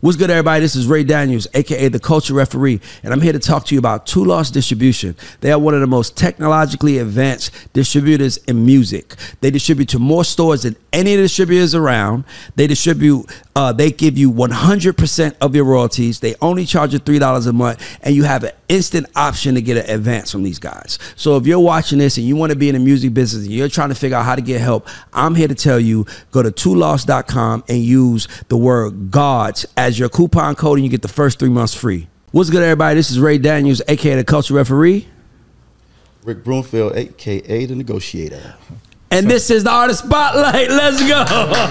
What's good, everybody? This is Ray Daniels, a.k.a. The Culture Referee, and I'm here to talk to you about Two Lost Distribution. They are one of the most technologically advanced distributors in music. They distribute to more stores than any of the distributors around. They distribute, they give you 100% of your royalties. They only charge you $3 a month, and you have an instant option to get an advance from these guys. So if you're watching this and you want to be in the music business and you're trying to figure out how to get help, I'm here to tell you, go to twolost.com and use the word GODS as your coupon code, and you get the first 3 months free. What's good, everybody? This is Ray Daniels, a.k.a. The Culture Referee. Rick Broomfield, a.k.a. The Negotiator. And this is the Artist Spotlight. Let's go.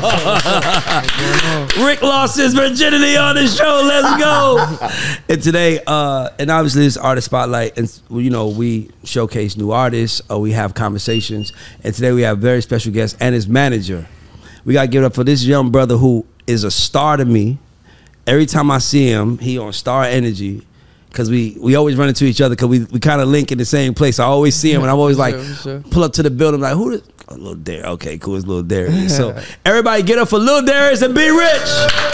Rick lost his virginity on the show. Let's go. And today, and obviously this Artist Spotlight, and you know, we showcase new artists, or we have conversations. And today we have a very special guest and his manager. We got to give it up for this young brother who is a star to me. Every time I see him, he on Star Energy. Because we always run into each other because we kind of link in the same place. I always see him and I'm always like, pull up to the building like, who this? Oh, Lil Darius. Okay, cool, it's Lil Darius. So everybody get up for Lil Darius and be rich.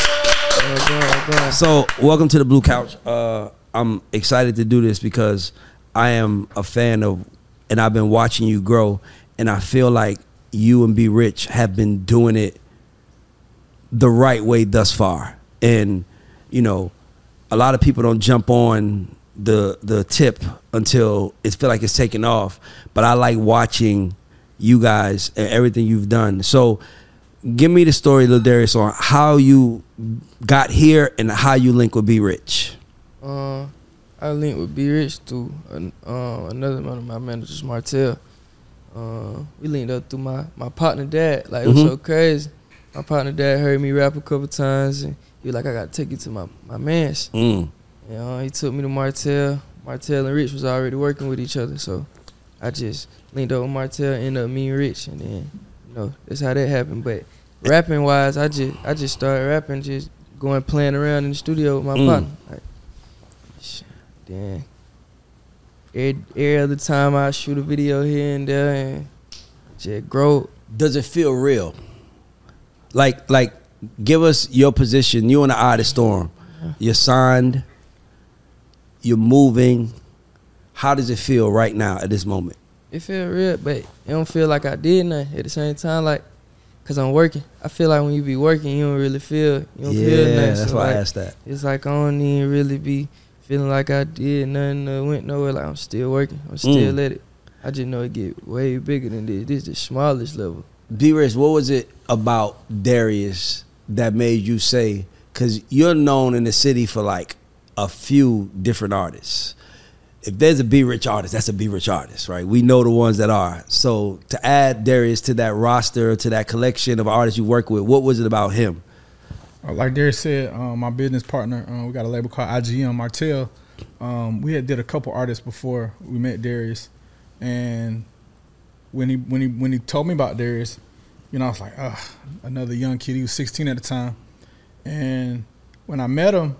So welcome to the Blue Couch. I'm excited to do this because I am a fan of, and I've been watching you grow, and I feel like you and Be Rich have been doing it the right way thus far. And, you know, a lot of people don't jump on the tip until it feel like it's taking off. But I like watching you guys and everything you've done. So give me the story, Lil Darius, on how you got here and how you link with Be Rich. I linked with Be Rich through another one of my managers, Martell. We linked up through my partner dad. Like, it was so crazy. My partner dad heard me rap a couple times, and he was like, I got to take you to my man's. And he took me to Martell. Martell and Rich was already working with each other, so I just linked up with Martell, ended up meeting Rich, and then, you know, that's how that happened. But rapping wise, I just started rapping, just going playing around in the studio with my partner. Like, then every other time I shoot a video here and there and just grow. Does it feel real? Like give us your position. You in the eye of the storm. You're signed. You're moving. How does it feel right now at this moment? It feel real, but it don't feel like I did nothing at the same time. Like, cause I'm working. I feel like when you be working, you don't really feel. You don't feel nothing. That's so why like, I asked that. It's like I don't even really be feeling like I did nothing, went nowhere. Like, I'm still working. I'm still at it. I just know it get way bigger than this. This is the smallest level. Be Rich, what was it about Darius that made you say, because you're known in the city for like a few different artists. If there's a Be Rich artist, that's a Be Rich artist, right? We know the ones that are. So to add Darius to that roster, to that collection of artists you work with, what was it about him? Like Darius said, my business partner, we got a label called IGM Martell. We had did a couple artists before we met Darius, and when he told me about Darius, you know, I was like, another young kid. He was 16 at the time, and when I met him,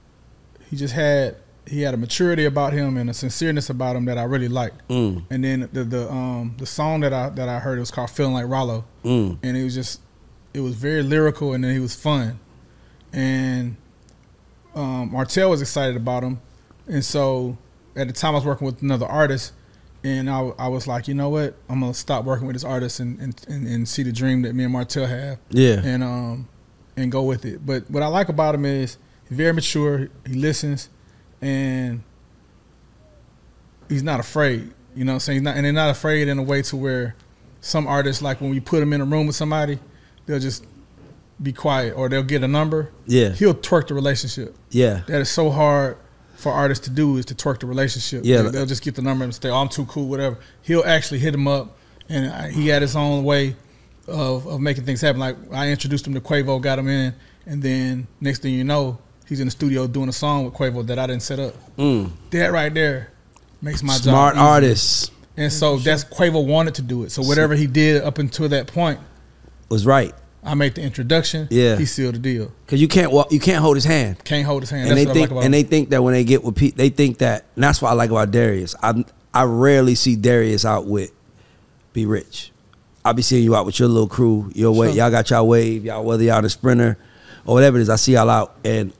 he had a maturity about him and a sincereness about him that I really liked. And then the song that I heard, it was called "Feeling Like Rollo," and it was very lyrical, and then he was fun, and Martell was excited about him, and so at the time I was working with another artist. And I was like, you know what? I'm gonna stop working with this artist and see the dream that me and Martell have. Yeah. And go with it. But what I like about him is he's very mature. He listens, and he's not afraid. You know what I'm saying? And they're not afraid in a way to where some artists, like when we put them in a room with somebody, they'll just be quiet or they'll get a number. Yeah. He'll twerk the relationship. Yeah. That is so hard for artists to do, is to twerk the relationship. Yeah, they'll just get the number and say, "Oh, I'm too cool," whatever. He'll actually hit him up, and he had his own way of making things happen. Like, I introduced him to Quavo, got him in, and then next thing you know, he's in the studio doing a song with Quavo that I didn't set up. That right there makes my job easy. Smart artists. And so that's Quavo wanted to do it. So whatever he did up until that point was right. I made the introduction. Yeah, he sealed the deal. Cause you can't hold his hand. Can't hold his hand. And that's they think, they think that when they get with people, they think that. And that's what I like about Darius. I rarely see Darius out with Be Rich. I be seeing you out with your little crew, your way. Y'all got y'all wave, y'all, whether y'all the Sprinter or whatever it is. I see y'all out, and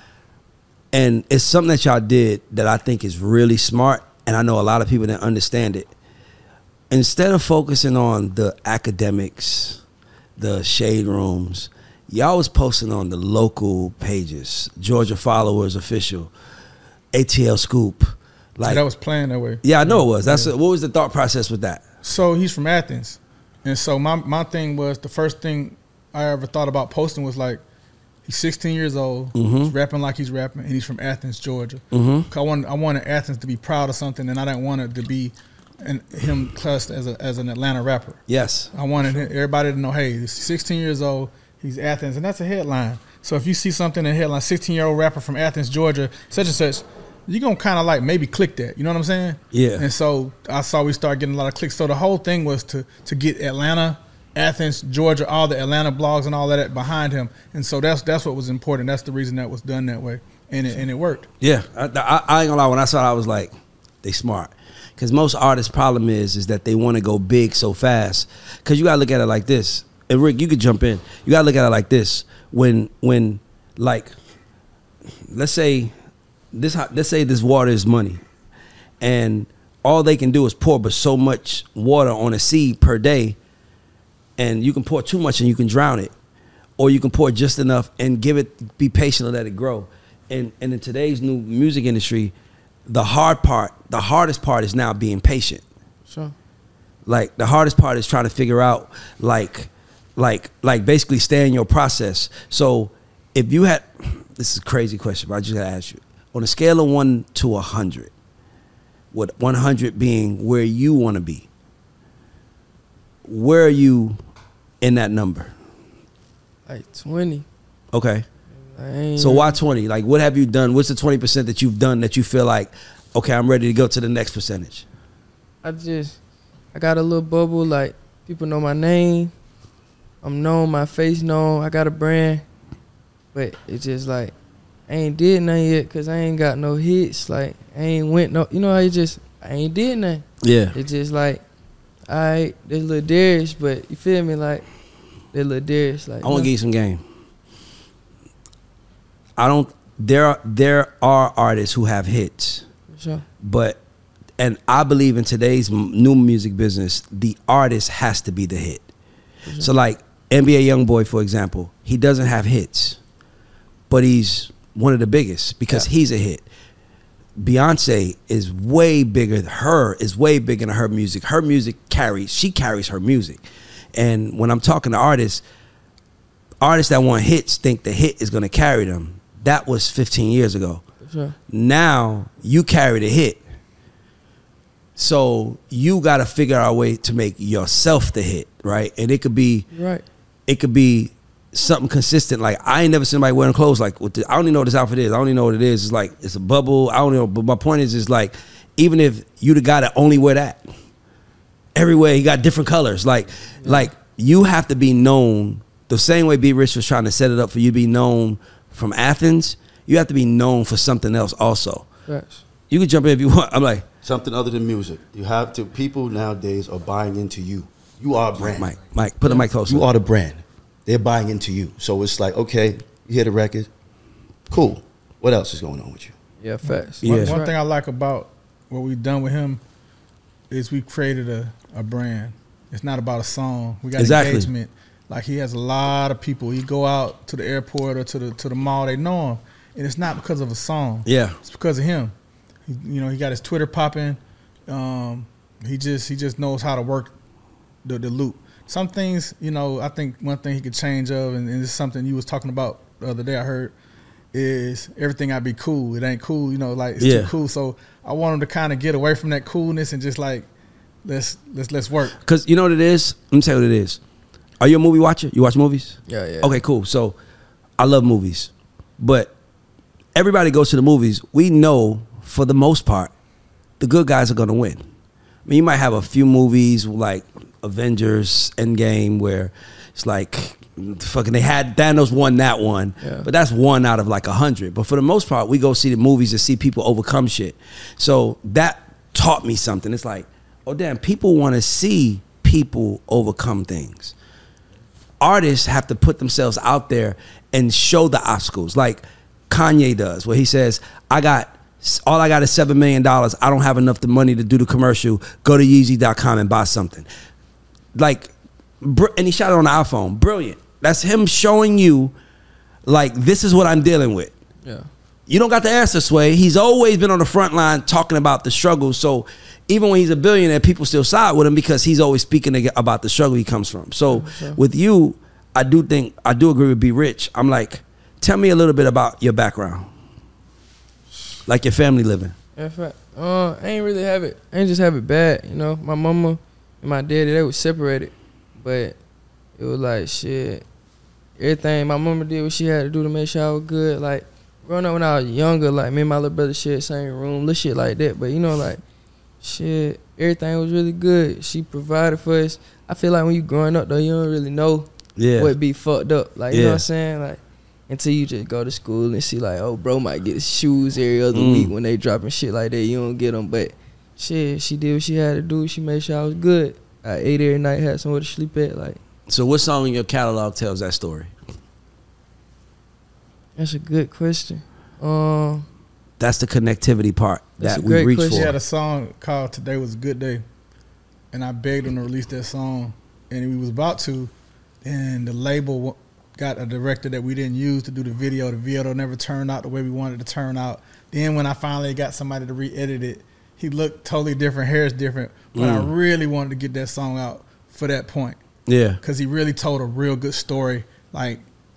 it's something that y'all did that I think is really smart, and I know a lot of people didn't understand it. Instead of focusing on the academics, the shade rooms, y'all was posting on the local pages, Georgia Followers Official, ATL Scoop. Like that was planned that way. Yeah, I know it was. What was the thought process with that? So he's from Athens, and so my thing was, the first thing I ever thought about posting was like, he's 16 years old, he's rapping like he's rapping, and he's from Athens, Georgia. I wanted Athens to be proud of something, and I didn't want it to be him classed as an Atlanta rapper. Yes. I wanted everybody to know, hey, he's 16 years old, he's Athens, and that's a headline. So if you see something in a headline, 16-year-old rapper from Athens, Georgia, such and such, you're going to kind of like maybe click that. You know what I'm saying? Yeah. And so I saw we started getting a lot of clicks. So the whole thing was to get Atlanta, Athens, Georgia, all the Atlanta blogs and all of that behind him. And so that's what was important. That's the reason that was done that way. And it worked. Yeah. I ain't going to lie. When I saw it, I was like, they smart. Because most artists' problem is that they want to go big so fast. Because you got to look at it like this. And Rick, you could jump in. You got to look at it like this. When like, let's say this water is money, and all they can do is pour but so much water on a seed per day, and you can pour too much and you can drown it, or you can pour just enough and be patient and let it grow. And in today's new music industry, the hardest part is now being patient. Sure. Like the hardest part is trying to figure out like basically stay in your process. So if you had, this is a crazy question, but I just gotta ask you. On a scale of 1 to 100, with 100 being where you want to be, where are you in that number? Like 20. Okay. So why 20? Like, what have you done? What's the 20% that you've done that you feel like, okay, I'm ready to go to the next percentage? I got a little bubble. Like, people know my name. I'm known, my face known. I got a brand. But it's just like, I ain't did nothing yet because I ain't got no hits. Like, I ain't went no, you know, I ain't did nothing. Yeah. It's just like, all right, there's Lil Darius, but you feel me? Like, there's Lil Darius. Like, I want to give you some game. There are artists who have hits. Sure. And I believe in today's new music business, the artist has to be the hit. Sure. So like NBA Youngboy, for example, he doesn't have hits, but he's one of the biggest because he's a hit. Beyonce is way bigger. Is way bigger than her music. Her music she carries her music. And when I'm talking to artists that want hits think the hit is going to carry them. That was 15 years ago. Sure. Now you carry the hit. So you got to figure out a way to make yourself the hit, right? And it could be something consistent. Like, I ain't never seen anybody wearing clothes like, I don't even know what this outfit is. I don't even know what it is. It's like, it's a bubble. I don't know. But my point is like, even if you the guy that only wear that, everywhere he got different colors. Like you have to be known the same way B. Rich was trying to set it up for you to be known from Athens. You have to be known for something else also. Yes. You can jump in if you want. I'm like, something other than music. You have to. People nowadays are buying into you. You are a brand. Mike, put the mic closer. You are the brand. They're buying into you. So it's like, okay, you hear the record, cool. What else is going on with you? Yeah, fast. One thing I like about what we've done with him is we created a brand. It's not about a song. We got engagement. Like, he has a lot of people. He go out to the airport or to the mall. They know him, and it's not because of a song. Yeah, it's because of him. He got his Twitter popping. He just knows how to work the loop. Some things, I think one thing he could change of, and it's something you was talking about the other day I heard, is everything gotta be cool. It ain't cool, like it's too cool. So I want him to kind of get away from that coolness and just like let's work. Cause you know what it is? Let me tell you what it is. Are you a movie watcher? You watch movies? Yeah. Okay, cool. So I love movies, but everybody goes to the movies. We know for the most part the good guys are gonna win. I mean, you might have a few movies like Avengers Endgame where it's like fucking they had Thanos won that one, but that's one out of like 100. But for the most part, we go see the movies to see people overcome shit. So that taught me something. It's like, oh damn, people want to see people overcome things. artists have to put themselves out there and show the obstacles, like Kanye does, where he says, all I got is $7 million. I don't have enough the money to do the commercial. Go to Yeezy.com and buy something. Like, and he shot it on the iPhone. Brilliant. That's him showing you, like, this is what I'm dealing with. Yeah. You don't got the answer, Sway. He's always been on the front line talking about the struggle. So even when he's a billionaire, people still side with him because he's always speaking about the struggle he comes from. So with you, I do agree with Be Rich. I'm like, tell me a little bit about your background, like your family living. In fact, I ain't really have it. I ain't just have it bad. You know, my mama and my daddy, they were separated, but it was like shit. Everything my mama did what she had to do to make sure I was good. Like growing up when I was younger, like me and my little brother shared same room, little shit like that. But you know, like shit, everything was really good. She provided for us. I feel like when you growing up though, you don't really know what be fucked up. Like you know what I'm saying, like. Until you just go to school and see like, oh, bro might get his shoes every other week when they dropping shit like that. You don't get them, but shit, she did what she had to do. She made sure I was good. I ate every night, had somewhere to sleep at. Like, so what song in your catalog tells that story? That's a good question. That's the connectivity part that we reach for. She had a song called "Today Was a Good Day," and I begged him to release that song, and we was about to, and the label got a director that we didn't use to do the video. The video never turned out the way we wanted it to turn out. Then when I finally got somebody to re-edit it, he looked totally different, hair is different. But I really wanted to get that song out for that point. Yeah. Because he really told a real good story. Like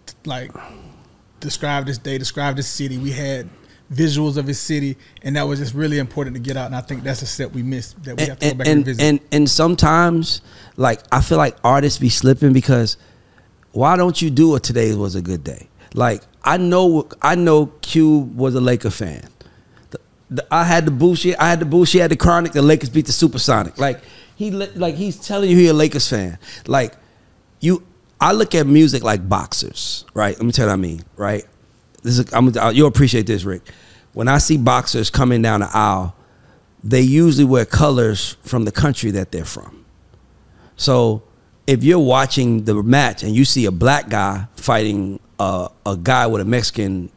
described this day, described this city. We had visuals of his city, and that was just really important to get out. And I think that's a step we missed that we have to go back and visit. And sometimes, like, I feel like artists be slipping because why don't you do it? Today was a good day. Like, I know Cube was a Laker fan. I had the bullshit at the Chronic. The Lakers beat the Supersonic. Like he's telling you he a Lakers fan. Like I look at music like boxers, right? Let me tell you what I mean, right? You'll appreciate this, Rick. When I see boxers coming down the aisle, they usually wear colors from the country that they're from. So if you're watching the match and you see a black guy fighting a guy with a Mexican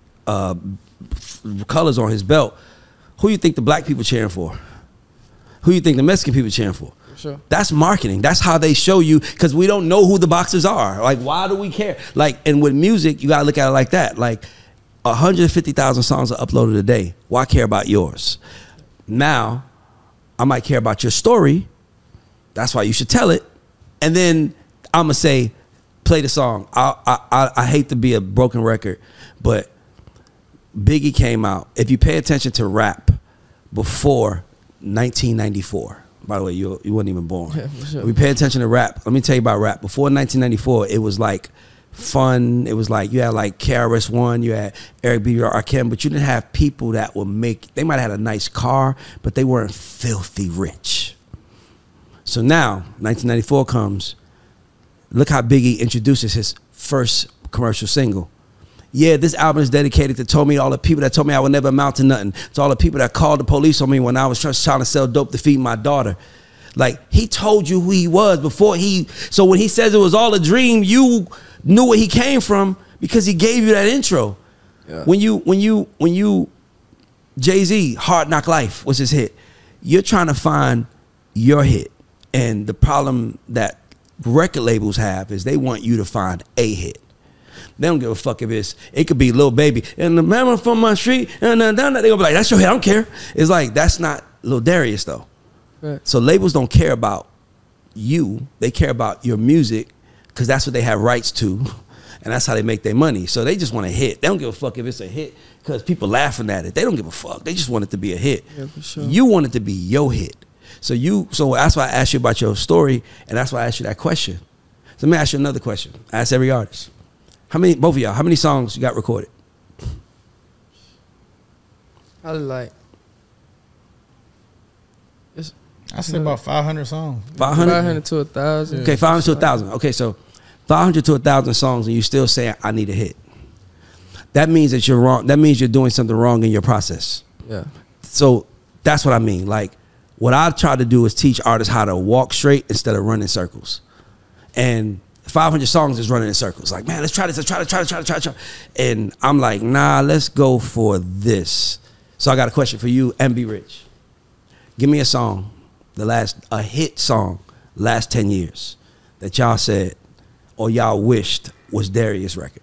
colors on his belt, who you think the black people cheering for? Who you think the Mexican people cheering for? Sure. That's marketing. That's how they show you, because we don't know who the boxers are. Like, why do we care? Like, and with music, you gotta look at it like that. Like, 150,000 songs are uploaded a day. Why care about yours? Now, I might care about your story. That's why you should tell it. And then I'm going to say, play the song. I hate to be a broken record, but Biggie came out. If you pay attention to rap before 1994, by the way, you weren't even born. Yeah, for sure. If we pay attention to rap, let me tell you about rap. Before 1994, it was like fun. It was like you had like KRS-One, you had Eric B. Rakim, but you didn't have people that would they might have had a nice car, but they weren't filthy rich. So now, 1994 comes. Look how Biggie introduces his first commercial single. Yeah, this album is dedicated to all the people that told me I would never amount to nothing. To all the people that called the police on me when I was trying to sell dope to feed my daughter. Like, he told you who he was before so when he says it was all a dream, you knew where he came from because he gave you that intro. Yeah. When you Jay-Z, Hard Knock Life was his hit. You're trying to find your hit. And the problem that record labels have is they want you to find a hit. They don't give a fuck if it could be Lil Baby and the man from my street and they're gonna be like, that's your hit, I don't care. It's like, that's not Lil Darius though. Right. So labels don't care about you, they care about your music because that's what they have rights to, and that's how they make their money. So they just want a hit. They don't give a fuck if it's a hit because people laughing at it. They don't give a fuck. They just want it to be a hit. Yeah, for sure. You want it to be your hit. So that's why I asked you about your story, and that's why I asked you that question. So let me ask you another question. I ask every artist. Both of y'all, how many songs you got recorded? Probably like, I say about 500 songs. 500 to 1,000. Okay, 500 to 1,000. Okay, so 500 to 1,000 songs, and you still saying I need a hit. That means that you're wrong. That means you're doing something wrong in your process. Yeah. So that's what I mean. Like, what I try to do is teach artists how to walk straight instead of running circles. And 500 songs is running in circles. Like, man, let's try this. Let's try. And I'm like, nah, let's go for this. So I got a question for you and Be Rich. Give me a song, a hit song, last 10 years that y'all said or y'all wished was Darius' record.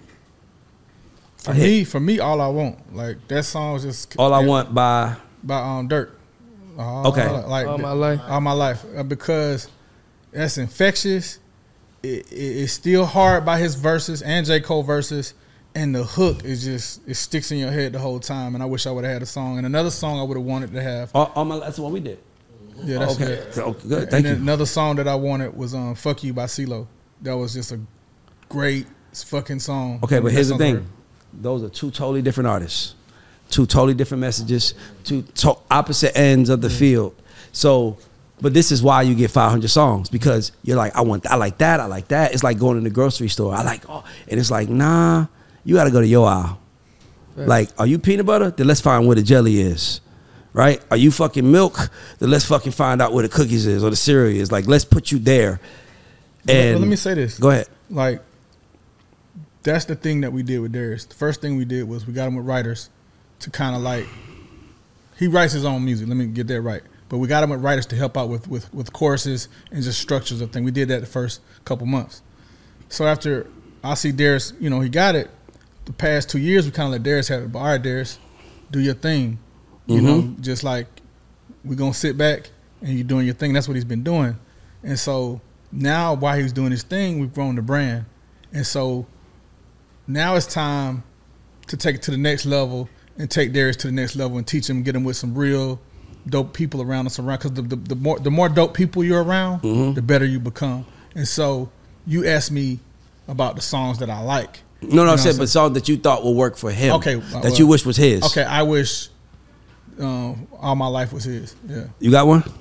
For me, All I Want, like that song was just All I Want by Dirt. Okay. Like All My Life. All My Life, because that's infectious. It's still hard by his verses and J. Cole verses, and the hook is just, it sticks in your head the whole time. And I wish I would have had a song, and another song I would have wanted to have. That's the one we did. Yeah, that's okay. good. So, good. Thank you. Another song that I wanted was "Fuck You" by CeeLo. That was just a great fucking song. Okay, but here's the thing: those are two totally different artists, two totally different messages, two opposite ends of the field. So, but this is why you get 500 songs, because you're like, I like that. It's like going to the grocery store. And it's like, nah, you got to go to your aisle. Right. Like, are you peanut butter? Then let's find where the jelly is. Right? Are you fucking milk? Then let's fucking find out where the cookies is or the cereal is. Like, let's put you there. And but let me say this. Go ahead. Like, that's the thing that we did with Darius. The first thing we did was we got him with writers to kind of like, he writes his own music. Let me get that right. But we got him with writers to help out with choruses and just structures of things. We did that the first couple months. So after I see Darius, he got it. The past 2 years, we kind of let Darius have it. But all right, Darius, do your thing. You know, just like we're going to sit back and you're doing your thing. That's what he's been doing. And so now while he's doing his thing, we've grown the brand. And so now it's time to take it to the next level and take Darius to the next level and teach him, get him with some real dope people around us around. Because the more dope people you're around, the better you become. And so you asked me about the songs that I like. No, I said, but songs that you thought would work for him. Okay. That you wish was his. Okay, I wish All My Life was his. Yeah. You got one?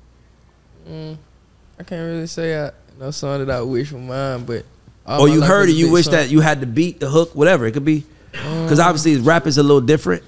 I can't really say no song that I wish was mine, but or you heard it, you wish that you had the beat, the hook, whatever it could be. Because obviously rap is a little different.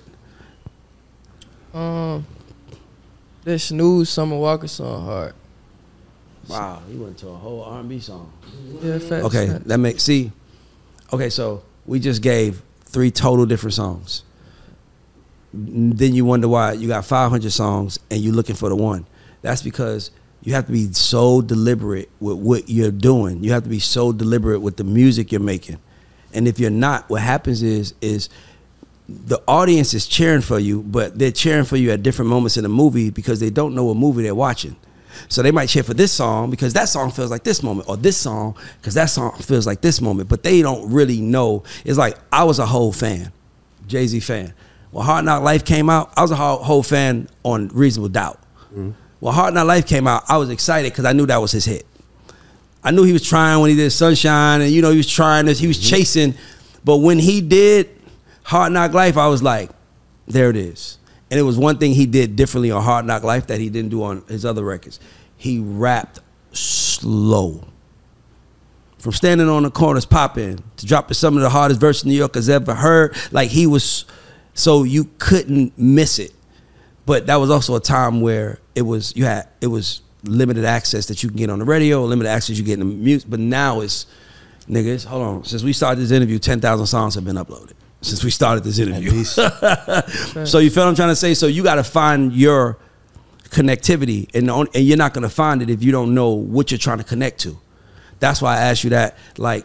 That Snooze Summer Walker song hard. Wow, he went to a whole R&B song. Yeah, facts. Okay, that makes okay, so we just gave 3 total different songs. Then you wonder why you got 500 songs and you're looking for the one. That's because you have to be so deliberate with what you're doing. You have to be so deliberate with the music you're making. And if you're not, what happens is the audience is cheering for you, but they're cheering for you at different moments in the movie because they don't know what movie they're watching. So they might cheer for this song because that song feels like this moment, or this song because that song feels like this moment, but they don't really know. It's like I was a whole fan, Jay-Z fan. When Hard Knock Life came out, I was a whole fan on Reasonable Doubt. When Hard Knock Life came out, I was excited because I knew that was his hit. I knew he was trying when he did Sunshine, and he was trying this, he was chasing. But when he did Hard Knock Life, I was like, there it is. And it was one thing he did differently on Hard Knock Life that he didn't do on his other records. He rapped slow. From standing on the corners popping to dropping some of the hardest verses New York has ever heard. Like he was, so you couldn't miss it. But that was also a time where it was limited access that you can get on the radio, limited access you get in the music. But now it's, niggas, hold on. Since we started this interview, 10,000 songs have been uploaded. Since we started this interview. So you feel what I'm trying to say? So you got to find your connectivity, and you're not going to find it if you don't know what you're trying to connect to. That's why I asked you that. Like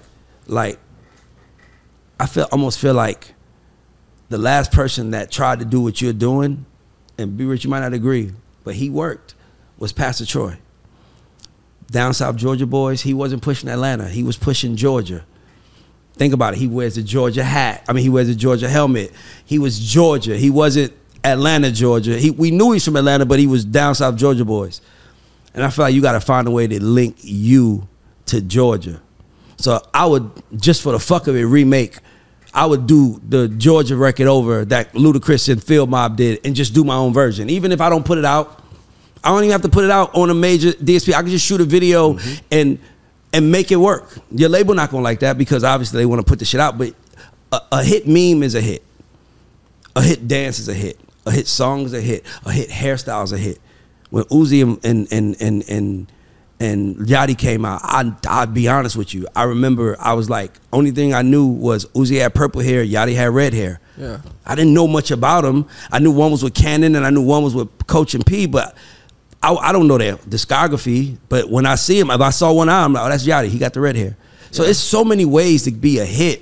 I almost feel like the last person that tried to do what you're doing, and Be Rich, you might not agree, but he worked, was Pastor Troy. Down South Georgia boys, he wasn't pushing Atlanta. He was pushing Georgia. Think about it. He wears the Georgia hat. I mean, he wears the Georgia helmet. He was Georgia. He wasn't Atlanta, Georgia. We knew he's from Atlanta, but he was down South Georgia boys. And I feel like you got to find a way to link you to Georgia. So I would, just for the fuck of it, remake. I would do the Georgia record over that Ludacris and Field Mob did and just do my own version. Even if I don't put it out, I don't even have to put it out on a major DSP. I can just shoot a video and make it work. Your label not gonna like that because obviously they want to put the shit out, but a hit meme is a hit. A hit dance is a hit. A hit song is a hit. A hit hairstyle is a hit. When Uzi and Yachty came out, I'd be honest with you. I remember I was like, only thing I knew was Uzi had purple hair, Yachty had red hair. Yeah. I didn't know much about them. I knew one was with Cannon and I knew one was with Coach and P, but I don't know their discography. But when I see him, if I saw one eye, I'm like, oh, that's Yachty. He got the red hair. So it's so many ways to be a hit.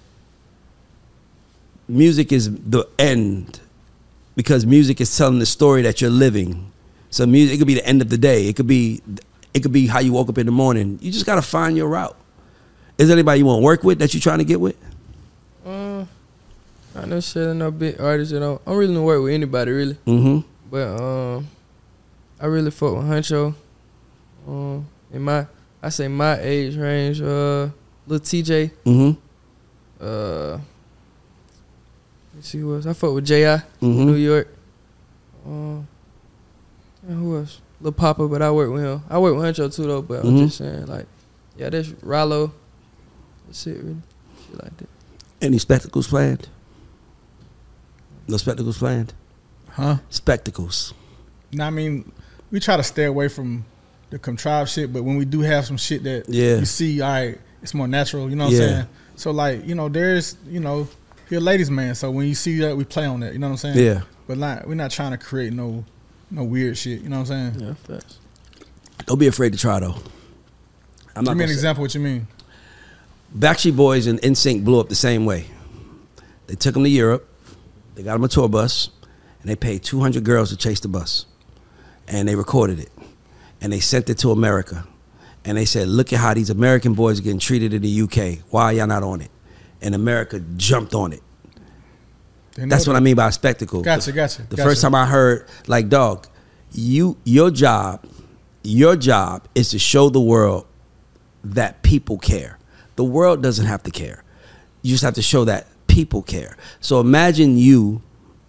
Music is the end because music is telling the story that you're living. So music, it could be the end of the day. It could be how you woke up in the morning. You just got to find your route. Is there anybody you want to work with that you're trying to get with? Not necessarily no big artists, you know. I'm really gonna work with anybody, really. Mm-hmm. But I really fuck with Huncho. In my age range, Lil TJ. Mm-hmm. Let's see who else. I fuck with J.I. New York. And who else? Lil Papa, but I work with him. I work with Huncho too, though. But I'm just saying, like, yeah, that's Rollo. That's it, really. Shit like that. Any spectacles planned? No spectacles planned? Huh? Spectacles. No, I mean, we try to stay away from the contrived shit, but when we do have some shit that you see, all right, it's more natural, you know what I'm saying? So, like, you know, there's, you know, you're a ladies' man, so when you see that, we play on that, you know what I'm saying? Yeah. But we're not trying to create no weird shit, you know what I'm saying? Yeah, facts. Don't be afraid to try, though. Give me an example what you mean. Backstreet Boys and NSYNC blew up the same way. They took them to Europe. They got them a tour bus, and they paid 200 girls to chase the bus. And they recorded it. And they sent it to America. And they said, look at how these American boys are getting treated in the UK. Why are y'all not on it? And America jumped on it. That's what I mean by spectacle. Gotcha. The first time I heard, like, dog, your job is to show the world that people care. The world doesn't have to care. You just have to show that people care. So imagine you.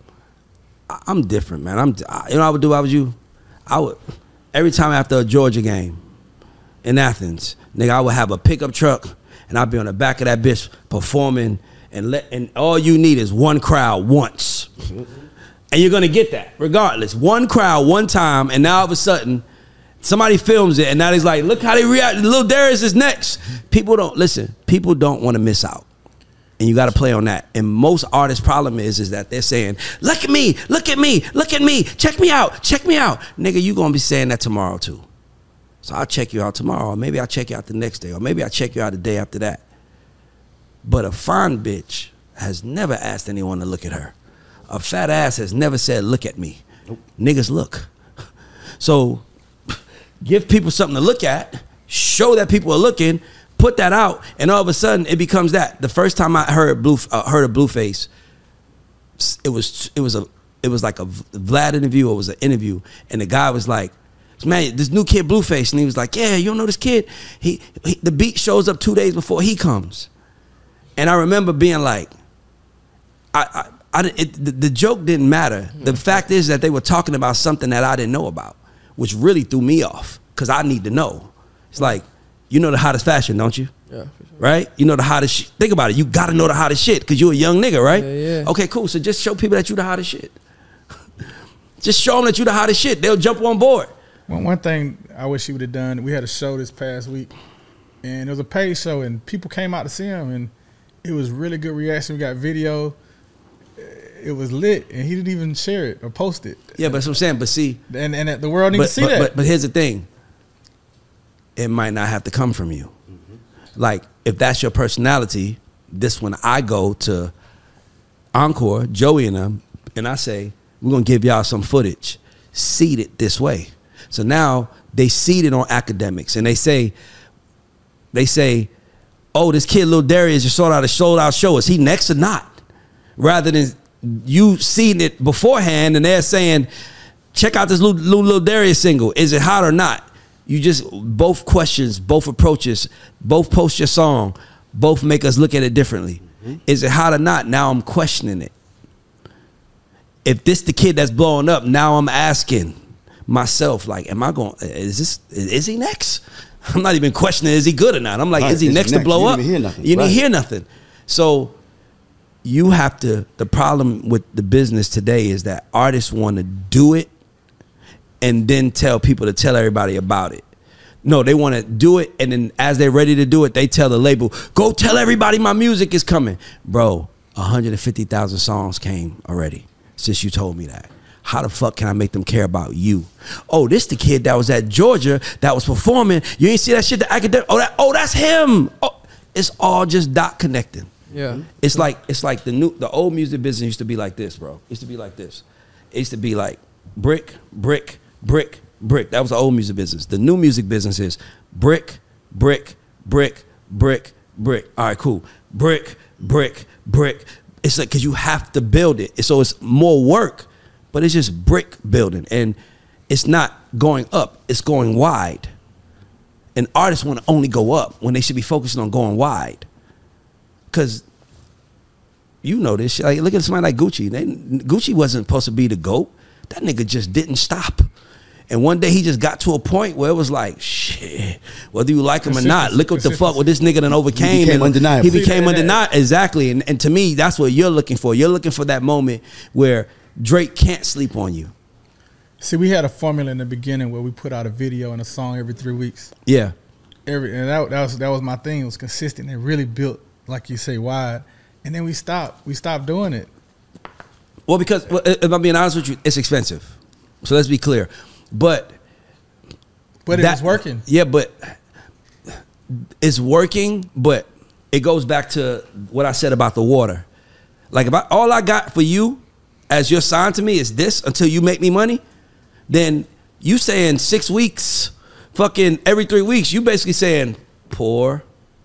I'm different, man. You know what I would do if I was you? I would, every time after a Georgia game in Athens, nigga, I would have a pickup truck and I'd be on the back of that bitch performing, and all you need is one crowd once. And you're gonna get that regardless. One crowd, one time, and now all of a sudden, somebody films it, and now he's like, look how they react. Lil Darius is next. People don't want to miss out. And you got to play on that. And most artists' problem is that they're saying, look at me, look at me, look at me, check me out, check me out. Nigga, you going to be saying that tomorrow too. So I'll check you out tomorrow, or maybe I'll check you out the next day, or maybe I'll check you out the day after that. But a fine bitch has never asked anyone to look at her. A fat ass has never said, look at me. Nope. Niggas look. So give people something to look at, show that people are looking, put that out, and all of a sudden it becomes that. The first time I heard a Blueface, it was like a Vlad interview. It was an interview, and the guy was like, "Man, this new kid Blueface," and he was like, "Yeah, you don't know this kid? The beat shows up 2 days before he comes." And I remember being like, the joke didn't matter. The fact is that they were talking about something that I didn't know about, which really threw me off because I need to know. It's like, you know the hottest fashion, don't you? Yeah, for sure. Right? You know the hottest shit. Think about it. You got to know the hottest shit because you're a young nigga, right? Yeah. Okay, cool. So just show people that you the hottest shit. Just show them that you the hottest shit. They'll jump on board. Well, one thing I wish he would have done, we had a show this past week, and it was a paid show, and people came out to see him, and it was really good reaction. We got video. It was lit, and he didn't even share it or post it. Yeah, but that's what I'm saying. But see, and the world needs to see that. But here's the thing: it might not have to come from you. Mm-hmm. Like if that's your personality, this when I go to Encore, Joey and them, and I say we're gonna give y'all some footage, seed it this way. So now they seed it on academics, and they say, oh, this kid Lil Darius just sold out a sold-out show. Is he next or not? Rather than you seeing it beforehand and they're saying, check out this Lil Darius single. Is it hot or not? You just, both questions, both approaches, both post your song, both make us look at it differently. Mm-hmm. Is it hot or not? Now I'm questioning it. If this the kid that's blowing up, now I'm asking myself, like, is he next? I'm not even questioning, is he good or not? I'm like, is he next to blow up? You didn't hear nothing. So you have to, the problem with the business today is that artists want to do it and then tell people to tell everybody about it. No, they want to do it, and then as they're ready to do it, they tell the label, go tell everybody my music is coming. Bro, 150,000 songs came already since you told me that. How the fuck can I make them care about you? Oh, this the kid that was at Georgia that was performing. You ain't see that shit, the academic. Oh, that's him. Oh, it's all just dot connecting. Yeah. It's like the old music business used to be like this, bro. It used to be like this. It used to be like brick, brick, brick, brick. That was the old music business. The new music business is brick, brick, brick, brick, brick. All right, cool. Brick, brick, brick. It's like, because you have to build it. So it's more work, but it's just brick building. And it's not going up, it's going wide. And artists want to only go up when they should be focusing on going wide. Because you know this shit. Like, look at somebody like Gucci. Gucci wasn't supposed to be the GOAT. That nigga just didn't stop. And one day he just got to a point where it was like, shit, whether you like him or not, look what the fuck what this nigga done overcame. He became undeniable. He became undeniable. Exactly. And to me, that's what you're looking for. You're looking for that moment where Drake can't sleep on you. See, we had a formula in the beginning where we put out a video and a song every 3 weeks. Yeah. And that was my thing. It was consistent. It really built, like you say, wide. And then we stopped. We stopped doing it. Well, because if I'm being honest with you, it's expensive. So let's be clear. But it was working. Yeah, but it's working, but it goes back to what I said about the water. Like, if all I got for you as your sign to me is this until you make me money, then you saying 6 weeks, fucking every 3 weeks, you basically saying pour.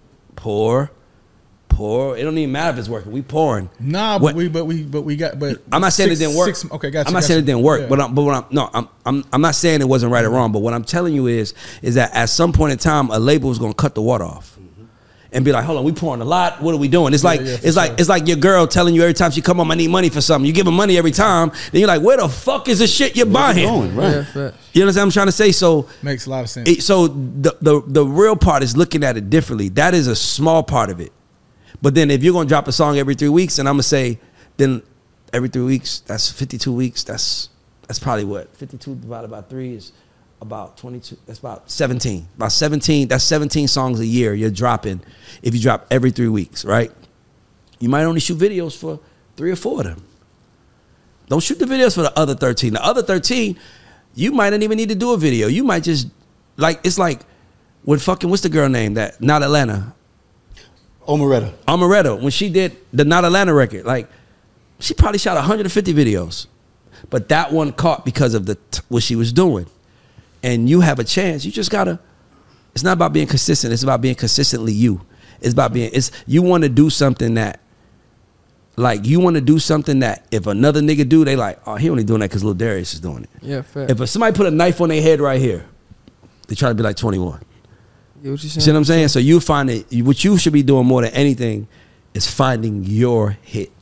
It don't even matter if it's working. We pouring. Nah, but we got. I'm not saying it didn't work. Okay, gotcha. I'm not saying it didn't work, yeah. I'm not saying it wasn't right or wrong. But what I'm telling you is that at some point in time, a label is gonna cut the water off. And be like, hold on, we pouring a lot. What are we doing? It's like it's like your girl telling you every time she come home, I need money for something. You give her money every time. Then you're like, where the fuck is the shit you're buying? Going, right. Yeah, you understand what I'm trying to say? So makes a lot of sense. So the real part is looking at it differently. That is a small part of it. But then if you're gonna drop a song every 3 weeks, and I'm gonna say, then every 3 weeks, that's 52 weeks. That's probably what 52 divided by 3 is about 22. That's about 17. About 17. That's 17 songs a year you're dropping if you drop every 3 weeks, right? You might only shoot videos for 3 or 4 of them. Don't shoot the videos for the other 13. The other 13, you might not even need to do a video. You might just it's like when fucking what's the girl name that Not Atlanta? Omeretta, when she did the Not Atlanta record, like she probably shot 150 videos, but that one caught because of what she was doing. And you have a chance. You just gotta. It's not about being consistent. It's about being consistently you. It's about being. You want to do something that, like, you want to do something that if another nigga do, they like, oh, he only doing that because Lil Darius is doing it. Yeah, fair. If somebody put a knife on their head right here, they try to be like 21. Yeah, what you saying? See what I'm saying? So you find it. What you should be doing more than anything is finding your hit.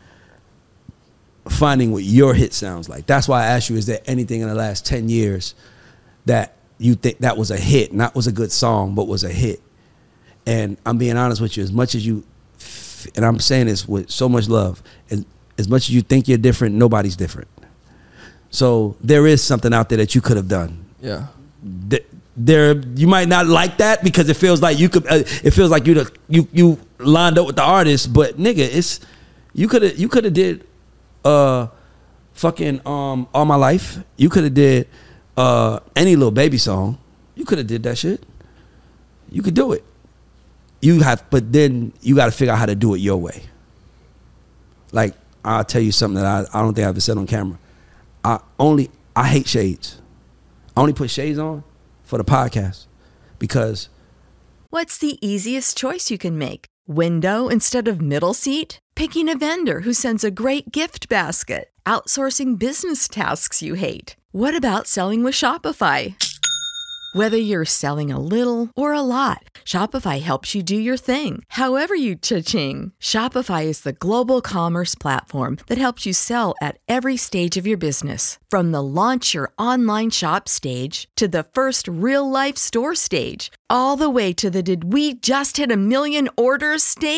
Finding what your hit sounds like. That's why I asked you, is there anything in the last 10 years that you think that was a hit, not was a good song, but was a hit? And I'm being honest with you, as much as you, and I'm saying this with so much love, as much as you think you're different, nobody's different. So there is something out there that you could have done. Yeah. There, you might not like that because it feels like you could. It feels like you lined up with the artist, but nigga, you could have did fucking All My Life. You could have did any Lil Baby song. You could have did that shit. You could do it. But then you got to figure out how to do it your way. Like, I'll tell you something that I don't think I've ever said on camera. I hate shades. I only put shades on for the podcast because. What's the easiest choice you can make? Window instead of middle seat? Picking a vendor who sends a great gift basket? Outsourcing business tasks you hate? What about selling with Shopify? Whether you're selling a little or a lot, Shopify helps you do your thing, however you cha-ching. Shopify is the global commerce platform that helps you sell at every stage of your business. From the launch your online shop stage to the first real-life store stage, all the way to the did we just hit 1 million orders stage.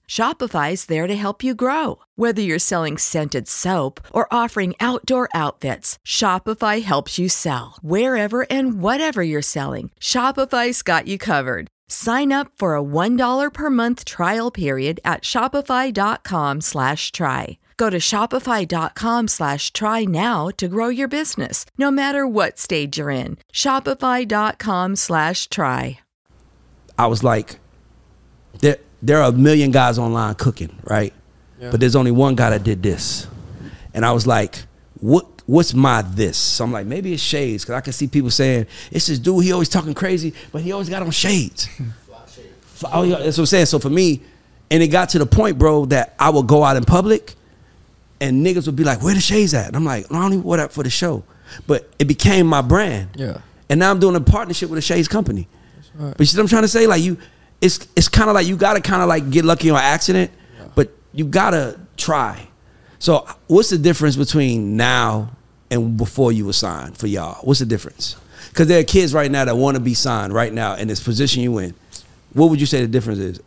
Shopify's there to help you grow. Whether you're selling scented soap or offering outdoor outfits, Shopify helps you sell. Wherever and whatever you're selling, Shopify's got you covered. Sign up for a $1 per month trial period at shopify.com/try. Go to shopify.com/try now to grow your business, no matter what stage you're in. Shopify.com/try. I was like, there are a million guys online cooking, right? Yeah. But there's only one guy that did this. And I was like, what's my this? So I'm like, maybe it's shades, because I can see people saying, it's this dude, he always talking crazy, but he always got on shades. Oh, yeah, that's what I'm saying. So for me, and it got to the point, bro, that I would go out in public and niggas would be like, where the shades at? And I'm like, no, I don't even wear that for the show. But it became my brand. Yeah. And now I'm doing a partnership with a shades company. Right. But you see what I'm trying to say? Like, it's kind of like you got to kind of like get lucky on accident, but you got to try. So what's the difference between now and before you were signed for y'all? What's the difference? Because there are kids right now that want to be signed right now in this position you in. What would you say the difference is?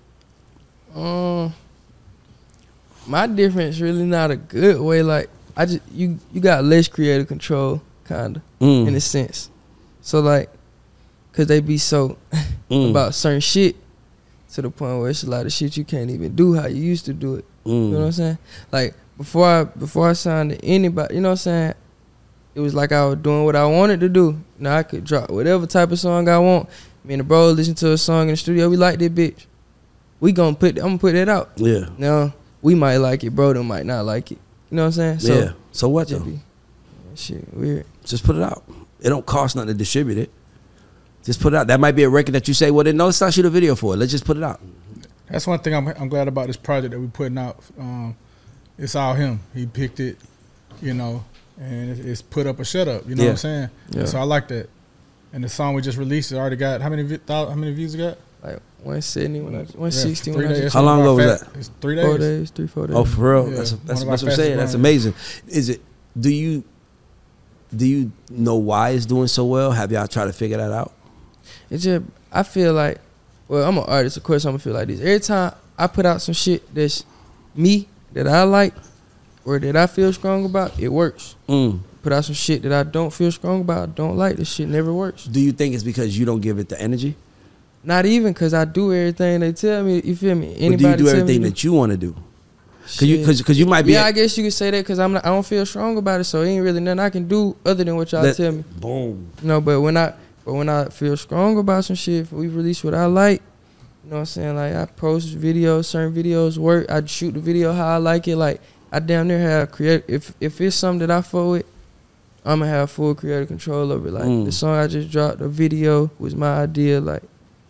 My difference really not a good way. Like, I just you got less creative control, kinda, in a sense. So like, cause they be so about certain shit to the point where it's a lot of shit you can't even do how you used to do it. You know what I'm saying? Like before I signed to anybody, you know what I'm saying? It was like I was doing what I wanted to do. Now I could drop whatever type of song I want. Me and the bro listen to a song in the studio. We like that bitch. I'm gonna put that out. Yeah. Now we might like it, bro. They might not like it. You know what I'm saying? So, yeah. So what though? Shit, weird. Just put it out. It don't cost nothing to distribute it. Just put it out. That might be a record that you say, well, then no, let's not shoot a video for it. Let's just put it out. That's one thing I'm glad about this project that we're putting out. It's all him. He picked it, you know, and it's put up or shut up. You know what I'm saying? Yeah. So I like that. And the song we just released, it already got how many views it got? Like 170, 160. Yeah, 3 days. How long ago was that? It's 3 days. 3-4 days. Oh, for real? Yeah. That's One what of our I'm saying. fastest That's runners. amazing. Is it? Do you know why it's doing so well? Have y'all tried to figure that out? It's just, I feel like, well, I'm an artist, of course I'm gonna feel like this. Every time I put out some shit that's me, that I like, or that I feel strong about, it works. Put out some shit that I don't feel strong about, don't like, this shit never works. Do you think it's because you don't give it the energy? Not even, because I do everything they tell me, you feel me? Or do you do everything that you want to do? Because you might be... Yeah, I guess you could say that, because I don't feel strong about it, so it ain't really nothing I can do other than what y'all tell me. Boom. You know, but when I feel strong about some shit, if we release what I like, you know what I'm saying? Like, I post videos, certain videos work. I shoot the video how I like it. Like, I damn near have creative. If it's something that I fuck with, I'm going to have full creative control over it. Like, the song I just dropped, the video was my idea. Like,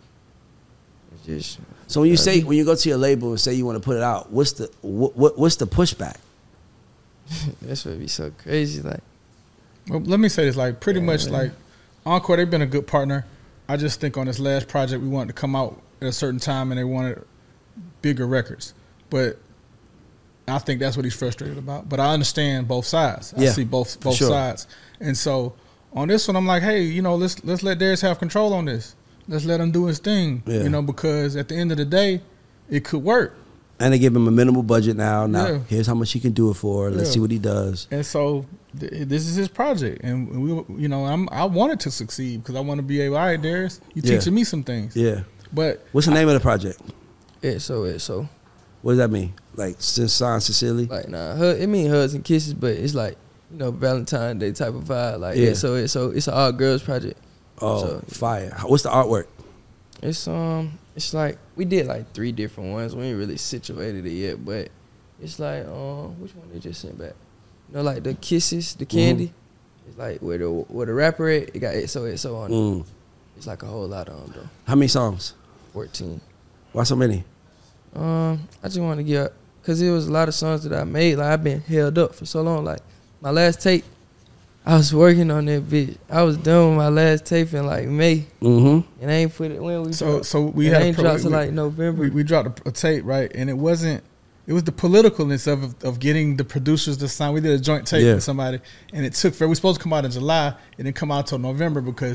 it's just... So when you go to your label and say you want to put it out, what's the pushback? That's what be so crazy. Like, Well, let me say this, like, pretty much, like, Encore, they've been a good partner. I just think on this last project, we wanted to come out at a certain time, and they wanted bigger records. But I think that's what he's frustrated about. But I understand both sides. I see both sure. sides. And so on this one, I'm like, hey, you know, let's let Darius have control on this. Let's let him do his thing, you know, because at the end of the day, it could work. And they give him a minimal budget now. Yeah. Here's how much he can do it for. Let's see what he does. And so this is his project, and we, you know, I wanted to succeed because I want to be able. All right, Darius, you teaching me some things. Yeah. But What's the name of the project? so. What does that mean? Like Sincerely? Like, nah, it mean hugs and kisses, but it's like, you know, Valentine's Day type of vibe. Like, so it's an all girls project. Oh, so, fire. What's the artwork? It's like, we did like 3 different ones. We ain't really situated it yet, but it's like, which one they just sent back? You know, like the kisses, the candy. It's like where the rapper at, it got XOXO on it. It's like a whole lot of them though. How many songs? 14. Why so many? I just want to get, cause it was a lot of songs that I made. Like, I've been held up for so long. Like, my last tape, I was working on that bitch. I was done with my last tape in like May, and I ain't put it when we. So we had had dropped to like November. We dropped a tape, right, and it was the politicalness of getting the producers to sign. We did a joint tape with somebody, and it took. We were supposed to come out in July, it didn't come out till November because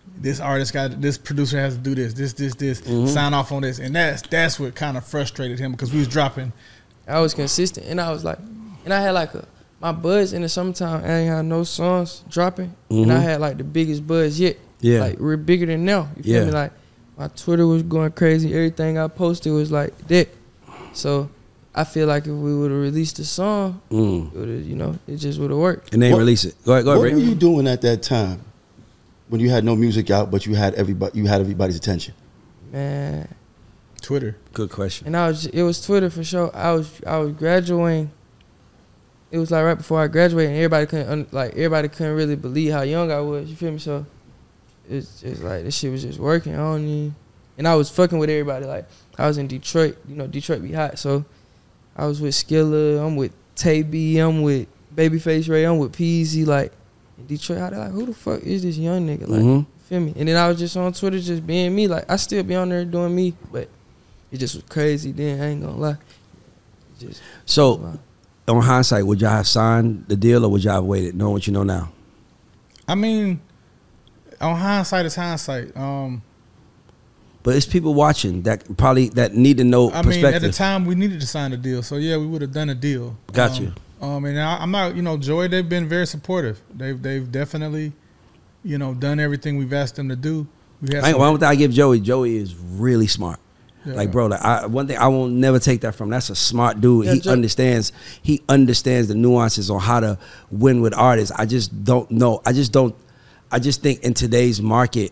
this artist this producer has to do this, sign off on this, and that's what kind of frustrated him because we was dropping. I was consistent, and I was like, and I had like my buzz in the summertime. I ain't had no songs dropping, and I had like the biggest buzz yet. Yeah, like we're bigger than now. You feel me? Like my Twitter was going crazy. Everything I posted was like that. So I feel like if we would have released a song, it would've, you know, it just would have worked. And they release it. Go ahead, What Rick. were you doing at that time when you had no music out, but you had everybody's attention? Man, Twitter. Good question. and it was Twitter for sure. I was graduating. It was like right before I graduated, and everybody couldn't really believe how young I was. You feel me? So it's just like this shit was just working. And I was fucking with everybody. Like I was in Detroit. You know, Detroit be hot. So I was with Skilla. I'm with Tay B. I'm with Babyface Ray. I'm with Peasy. Like in Detroit, how they like, who the fuck is this young nigga? Like, you feel me? And then I was just on Twitter, just being me. Like I still be on there doing me, but it just was crazy. Then I ain't gonna lie. So, on hindsight, would y'all have signed the deal or would y'all have waited, knowing what you know now? I mean, on hindsight, it's hindsight. But it's people watching that need to know perspective. mean, at the time, we needed to sign a deal. So, yeah, we would have done a deal. Got you. And I'm not, you know, Joey, they've been very supportive. They've definitely, you know, done everything we've asked them to do. One thing I give Joey is really smart. Yeah. Like, bro, one thing I won't never take that from. That's a smart dude. Yeah, He understands the nuances on how to win with artists. I just don't know. I just think in today's market,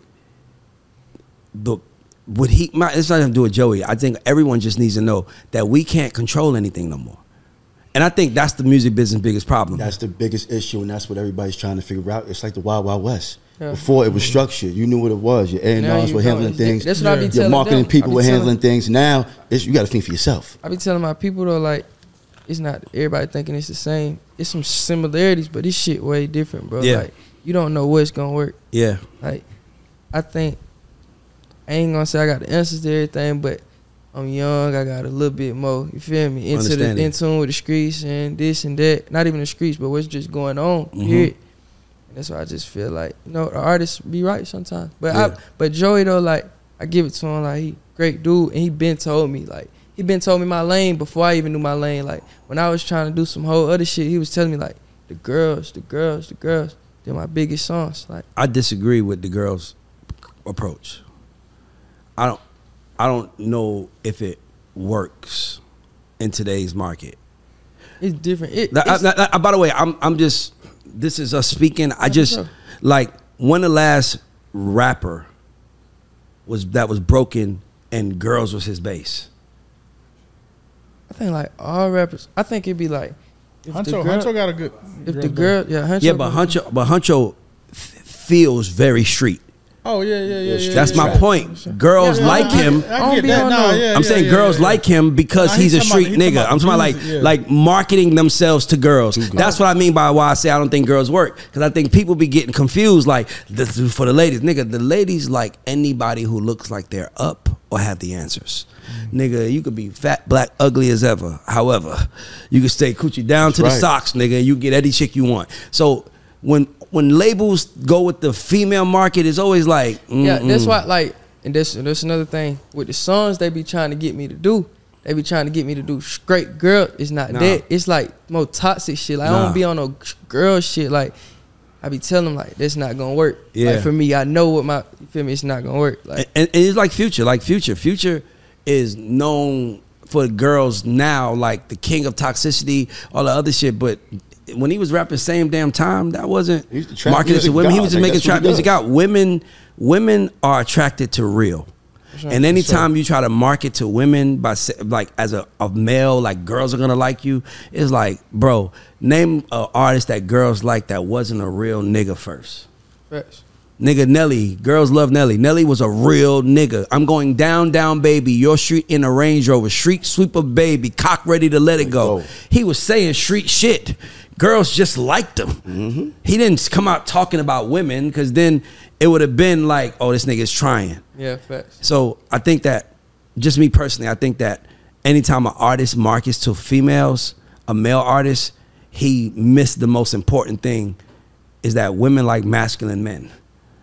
it's not going to do with Joey. I think everyone just needs to know that we can't control anything no more. And I think that's the music business' biggest problem. That's the biggest issue, and that's what everybody's trying to figure out. It's like the Wild Wild West. Yeah. Before it was structured, you knew what it was. Your A&Rs were handling things. That's what I be telling Your marketing them. people were handling things. Now you got to think for yourself. I be telling my people though, like, it's not everybody thinking it's the same. It's some similarities, but this shit way different, bro. Yeah. Like, you don't know what's gonna work. Yeah. Like, I think I ain't gonna say I got the answers to everything, but I'm young. I got a little bit more. You feel me? In tune with the streets and this and that. Not even the streets, but what's just going on. Period. And that's why I just feel like, you know, the artists be right sometimes. But but Joey though, like, I give it to him. Like, he great dude, and he been told me my lane before I even knew my lane. Like, when I was trying to do some whole other shit, he was telling me like, the girls, they're my biggest songs. Like, I disagree with the girls' approach. I don't know if it works in today's market. it's different. By the way, I'm just. This is us speaking. I just like when the last rapper was broken and girls was his base. I think like all rappers. I think it'd be like if Huncho got a good. If the girl, Huncho. Yeah, but Huncho feels very street. Oh yeah. That's my point. Girls like him. I get that. I'm saying girls like him because he's a street nigga. I'm talking about like marketing themselves to girls. That's what I mean by why I say I don't think girls work. Because I think people be getting confused. Like, this is for the ladies, nigga. The ladies like anybody who looks like they're up or have the answers. Nigga, you could be fat, black, ugly as ever. However, you can stay coochie down to the socks, nigga, and you get any chick you want. So when labels go with the female market, it's always like that's why, like, and that's another thing with the songs they be trying to get me to do. They be trying to get me to do straight girl. It's not that. It's like more toxic shit. Like, I don't be on no girl shit. Like, I be telling them like, that's not gonna work. Yeah. Like, for me, I know what you feel me. It's not gonna work. Like, and it's like Future. Like Future is known for girls now, like the king of toxicity, all the other shit, but when he was rapping Same Damn Time, that wasn't marketed to women. He was just making trap music out. Women are attracted to real. And anytime you try to market to women by like as a male, like girls are gonna like you, it's like, bro, name an artist that girls like that wasn't a real nigga first. facts. Nigga, Nelly. Girls love Nelly. Nelly was a real nigga. I'm going down, down, baby. Your street in a Range Rover. Street sweeper, baby. Cock ready to let it go. He was saying street shit. Girls just liked him. He didn't come out talking about women because then it would have been like, oh, this nigga's trying. Yeah, facts. So I think that, just me personally, I think that anytime an artist markets to females, a male artist, he missed the most important thing, is that women like masculine men.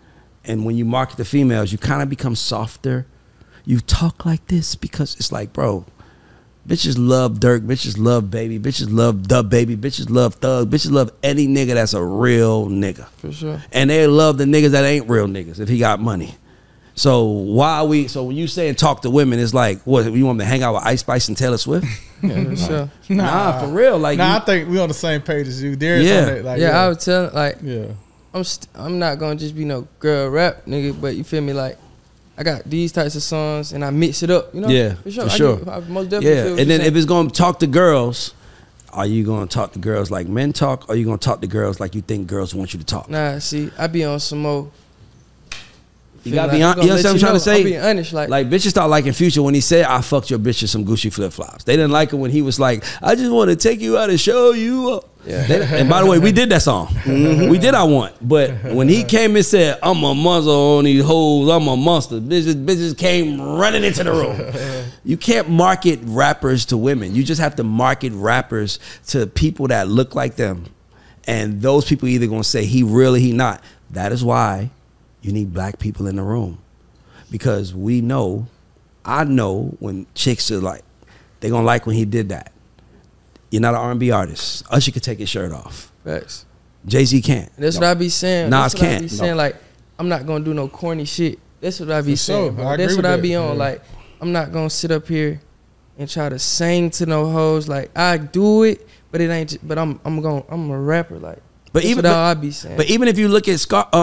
and when you market the females, you kind of become softer. You talk like this because it's like, bro, bitches love Dirk, bitches love Baby, bitches love the Baby, bitches love Thug, bitches love any nigga that's a real nigga. For sure. And they love the niggas that ain't real niggas if he got money. So when you saying talk to women, it's like, what, you want me to hang out with Ice Spice and Taylor Swift? Yeah, for sure. Nah, for real. Like, I think we on the same page as you. There's Yeah. on that, like, Yeah, I would tell like yeah. I'm not gonna just be no girl rap nigga, but you feel me? Like I got these types of songs and I mix it up, you know? Yeah, for sure. for sure. I most definitely yeah. feel what And you're then saying. if it's gonna talk to girls, are you gonna talk to girls like men talk, or are you gonna talk to girls like you think girls want you to talk? Nah, see, I be on some more. You gotta be honest. You know what I'm trying to say? I'm being honest, like bitches start liking Future when he said, "I fucked your bitch in some Gucci flip flops." They didn't like it when he was like, "I just want to take you out and show you up." Yeah. And by the way, we did that song. We did I Want. But when he came and said, "I'm a muzzle on these hoes, I'm a monster," bitches came running into the room. You can't market rappers to women. You just have to market rappers to people that look like them. And those people either gonna say he real or he not. That is why you need black people in the room, because I know when chicks are like, they gonna like when he did that. You're not an R&B artist. Usher could take his shirt off. facts. Jay-Z can't. And that's what I be saying. Nas That's what I can't. be saying, like I'm not gonna do no corny shit. That's what I be For saying. sure. Bro. I agree That's what with I that. be on. Yeah. Like I'm not gonna sit up here and try to sing to no hoes. Like I do it, but it ain't. But I'm a rapper. Like. But That's even what I be saying. But even if you look at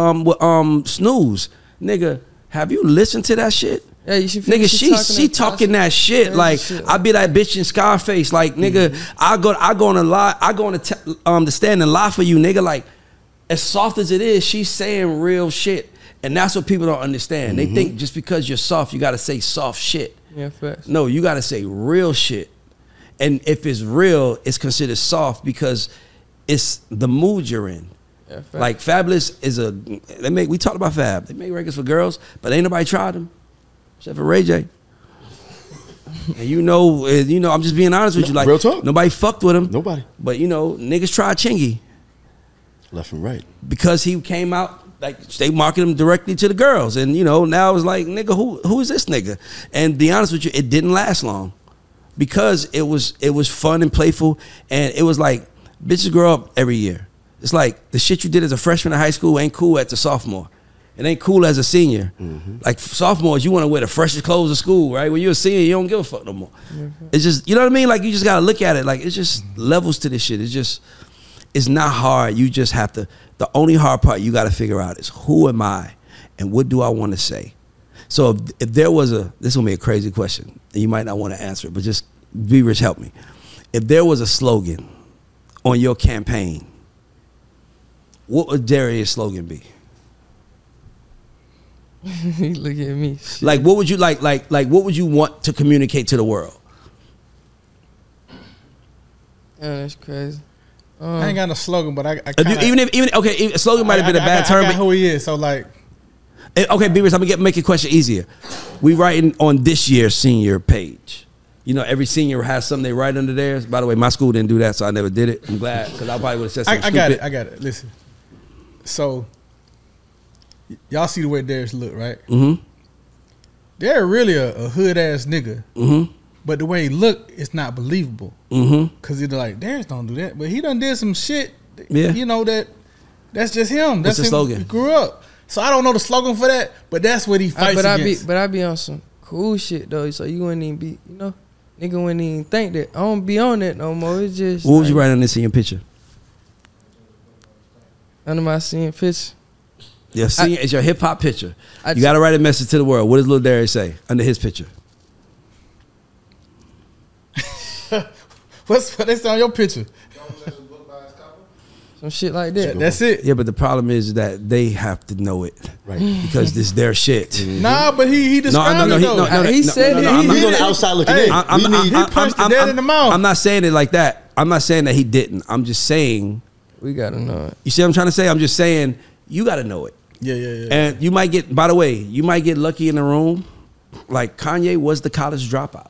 Snooze, nigga, have you listened to that shit? Yeah, you should feel Nigga, she talking that shit. crazy Like shit. I be that bitch in Scarface. Like nigga, I go on a lie. I go on the stand and lie for you, nigga. Like as soft as it is, she's saying real shit, and that's what people don't understand. They think just because you're soft, you got to say soft shit. Yeah, facts. No, you got to say real shit. And if it's real, it's considered soft because it's the mood you're in. Yeah, facts. Like Fabulous is we talked about Fab. They make records for girls, but ain't nobody tried them except for Ray J. And you know, I'm just being honest with you. Like Real talk. Nobody fucked with him. Nobody. But niggas tried Chingy Left and right. because he came out. Like they market him directly to the girls, and now it's like, nigga, who is this nigga? And to be honest with you, it didn't last long because it was fun and playful, and it was like bitches grow up every year. It's like the shit you did as a freshman in high school ain't cool as a sophomore. It ain't cool as a senior. Like sophomores, you want to wear the freshest clothes of school, right? When you're a senior, you don't give a fuck no more. It's just, you know what I mean? Like you just gotta look at it. Like it's just levels to this shit. It's not hard. You just have to. The only hard part you got to figure out is who am I, and what do I want to say. So if there was this is gonna be a crazy question, and you might not want to answer it, but just be rich, help me. If there was a slogan on your campaign, what would Darius' slogan be? Look at me. Shit. Like what would you like what would you want to communicate to the world? Yeah, that's crazy. I ain't got no slogan, but I If kinda, even a slogan might have been a bad term. I got who he is, so like, Okay, B-Rich, I'm gonna make your question easier. We writing on this year's senior page. Every senior has something they write under theirs. By the way, my school didn't do that, so I never did it. I'm glad, because I probably would have said something I stupid. got it. Listen, so y'all see the way Darius look, right? Mm-hmm. They're really a hood ass nigga, Mm-hmm. but the way he look, it's not believable. Mm-hmm. Cause you're like, Darius don't do that, but he done did some shit. Yeah. That's just him. That's the him. slogan? He grew up. So I don't know the slogan for that, but that's what he fights against. I be on some cool shit though. So you wouldn't even be, nigga wouldn't even think that. I don't be on that no more. It's just. What would you write on this senior picture? Under my seeing picture. Yeah, senior, it's your hip hop picture. I You got to write a message to the world. What does Lil Darius say under his picture? What's what they say on your picture? Some shit like that. That's it. Yeah, but the problem is that they have to know it, Right. because this their shit. Nah, but he described it though. He said it. I'm He's not- on the outside looking Hey, in. he punched the dead in the mouth. I'm not saying it like that. I'm not saying that he didn't. I'm just saying, We gotta know it. you see what I'm trying to say? I'm just saying, you got to know it. Yeah. And you might get, by the way, you might get lucky in the room. Like Kanye was the college dropout.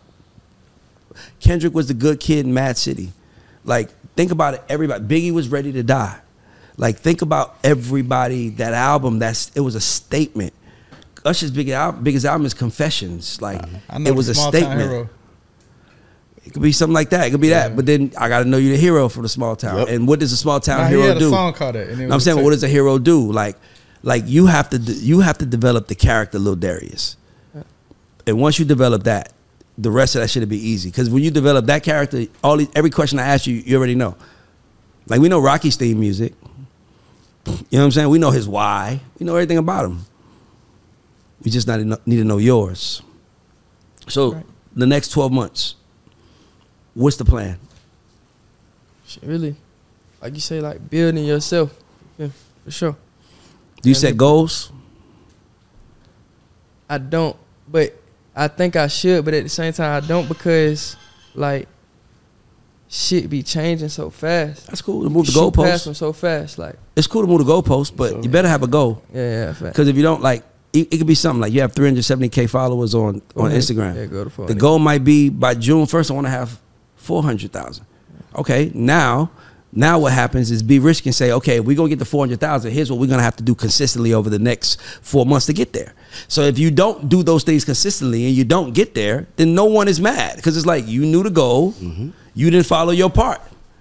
Kendrick was the good kid in Mad City. Like, think about it. Everybody, Biggie was ready to die. Like, think about everybody, that album, it was a statement. Usher's biggest album is Confessions. Like, I know it was the a Small Town statement. Hero. It could be something like that. It could be that. But then I got to know you're the hero for the small town. Yep. And what does a small town Nah, he hero had do? a song called that. And it I'm was saying, a what does a hero do? Like you have to develop the character Lil Darius. And once you develop that, the rest of that shit will be easy. Because when you develop that character, every question I ask you, you already know. Like, we know Rocky's theme music. You know what I'm saying? We know his why. We know everything about him. We just need to know yours. So the next 12 months, what's the plan? Shit, really, like you say, like building yourself. Yeah, for sure. Do you set goals? I don't, but I think I should. But at the same time, I don't, because like shit be changing so fast. That's cool to move the Shoot past goalposts. them so fast. Like, It's cool to move the goalposts, but you better have a goal. yeah, fact. Because if you don't, like, it could be something like you have 370K followers on Instagram. Yeah, go to The 400. goal might be by June 1st, I want to have 400,000. Okay, now what happens is B Rich can say, okay, if we're going to get to 400,000, here's what we're going to have to do consistently over the next 4 months to get there. So if you don't do those things consistently and you don't get there, then no one is mad. Because it's like, you knew the goal, you didn't follow your part.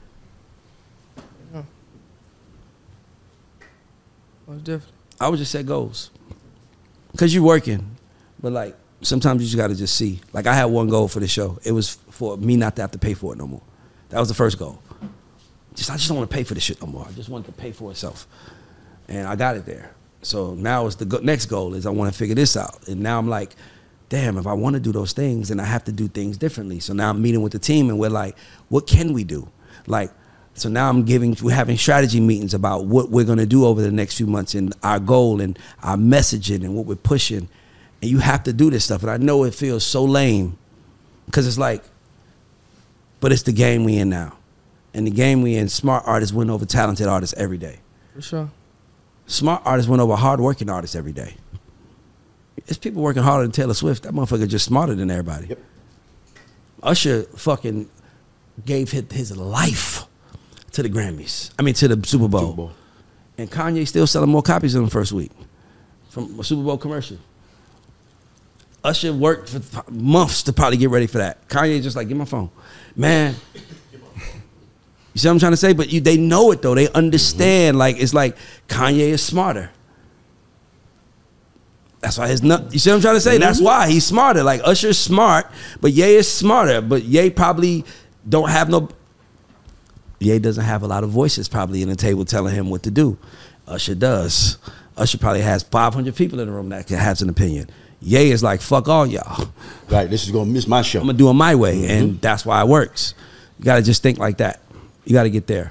Most definitely. I would just set goals. Because you're working. But like, sometimes you just got to just see. Like, I had one goal for the show. It was for me not to have to pay for it no more. That was the first goal. I just don't want to pay for this shit no more. I just want it to pay for itself. And I got it there. So now it's the next goal is I want to figure this out. And now I'm like, damn, if I want to do those things, then I have to do things differently. So now I'm meeting with the team and we're like, what can we do? Like, so now we're having strategy meetings about what we're going to do over the next few months and our goal and our messaging and what we're pushing. And you have to do this stuff. And I know it feels so lame because it's like, but it's the game we in now. And the game we in, smart artists win over talented artists every day. For sure. Smart artists win over hardworking artists every day. It's people working harder than Taylor Swift. That motherfucker just smarter than everybody. Yep. Usher fucking gave his life to the Grammys. I mean, to the Super Bowl. Super Bowl. And Kanye still selling more copies in the first week from a Super Bowl commercial. Usher worked for months to probably get ready for that. Kanye just like, get my phone. Man. You see what I'm trying to say? But they know it, though. They understand. Like, it's like Kanye is smarter. That's why you see what I'm trying to say? That's why he's smarter. Like, Usher's smart, but Ye is smarter. But Ye probably Ye doesn't have a lot of voices probably in the table telling him what to do. Usher does. Usher probably has 500 people in the room that has an opinion. Ye is like, fuck all y'all. Right, this is going to miss my show. I'm going to do it my way, and that's why it works. You got to just think like that. You got to get there.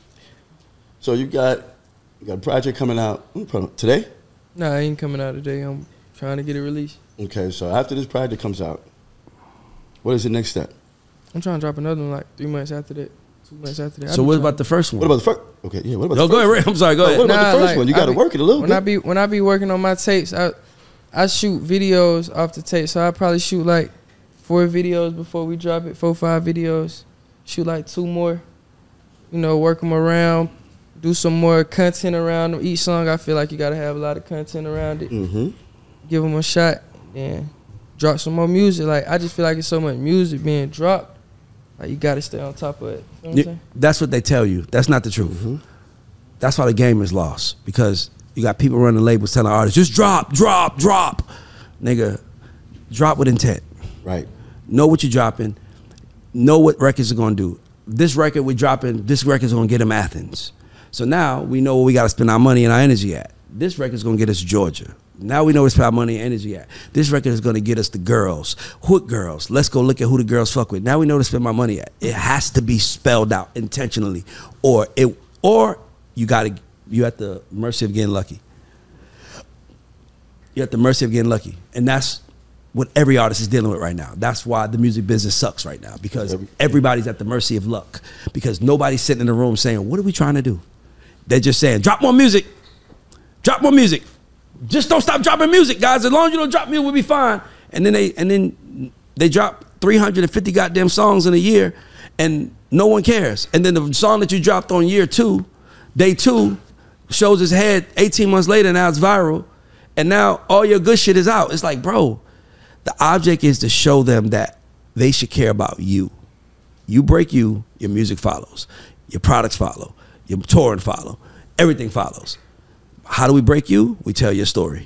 So you got a project coming out today? Nah, I ain't coming out today. I'm trying to get it released. Okay, so after this project comes out, what is the next step? I'm trying to drop another one like 3 months after that. 2 months after that. So what about the first one? What about the first? Okay, yeah. What about No, the go first ahead, Ray. I'm sorry. Go ahead. What about the first like, one? You got to work it a little bit. When I be working on my tapes, I shoot videos off the tape. So I probably shoot like 4 videos before we drop it. 4 or 5 videos. Shoot like 2 more. You know, work them around. Do some more content around them. Each song, I feel like you got to have a lot of content around it. Mm-hmm. Give them a shot. And drop some more music. Like, I just feel like it's so much music being dropped. Like, you got to stay on top of it. You know what I'm saying? That's what they tell you. That's not the truth. Mm-hmm. That's why the game is lost. Because you got people running labels telling artists, just drop. Nigga, drop with intent. Right. Know what you're dropping. Know what records are going to do. This record we're dropping, this record's going to get them Athens. So now we know where we got to spend our money and our energy at. This record's going to get us Georgia. Now we know where to spend our money and energy at. This record is going to get us the girls. What girls? Let's go look at who the girls fuck with. Now we know where to spend my money at. It has to be spelled out intentionally. Or you're at the mercy of getting lucky. You're at the mercy of getting lucky. And that's what every artist is dealing with right now. That's why the music business sucks right now. Because everybody's at the mercy of luck. Because nobody's sitting in the room saying, what are we trying to do? They're just saying, drop more music. Drop more music. Just don't stop dropping music, guys. As long as you don't drop music, we'll be fine. And then they drop 350 goddamn songs in a year, and no one cares. And then the song that you dropped on year 2, day 2, shows his head 18 months later, now it's viral, and now all your good shit is out. It's like, bro, the object is to show them that they should care about you. You break you, your music follows. Your products follow. Your touring follow. Everything follows. How do we break you? We tell your story.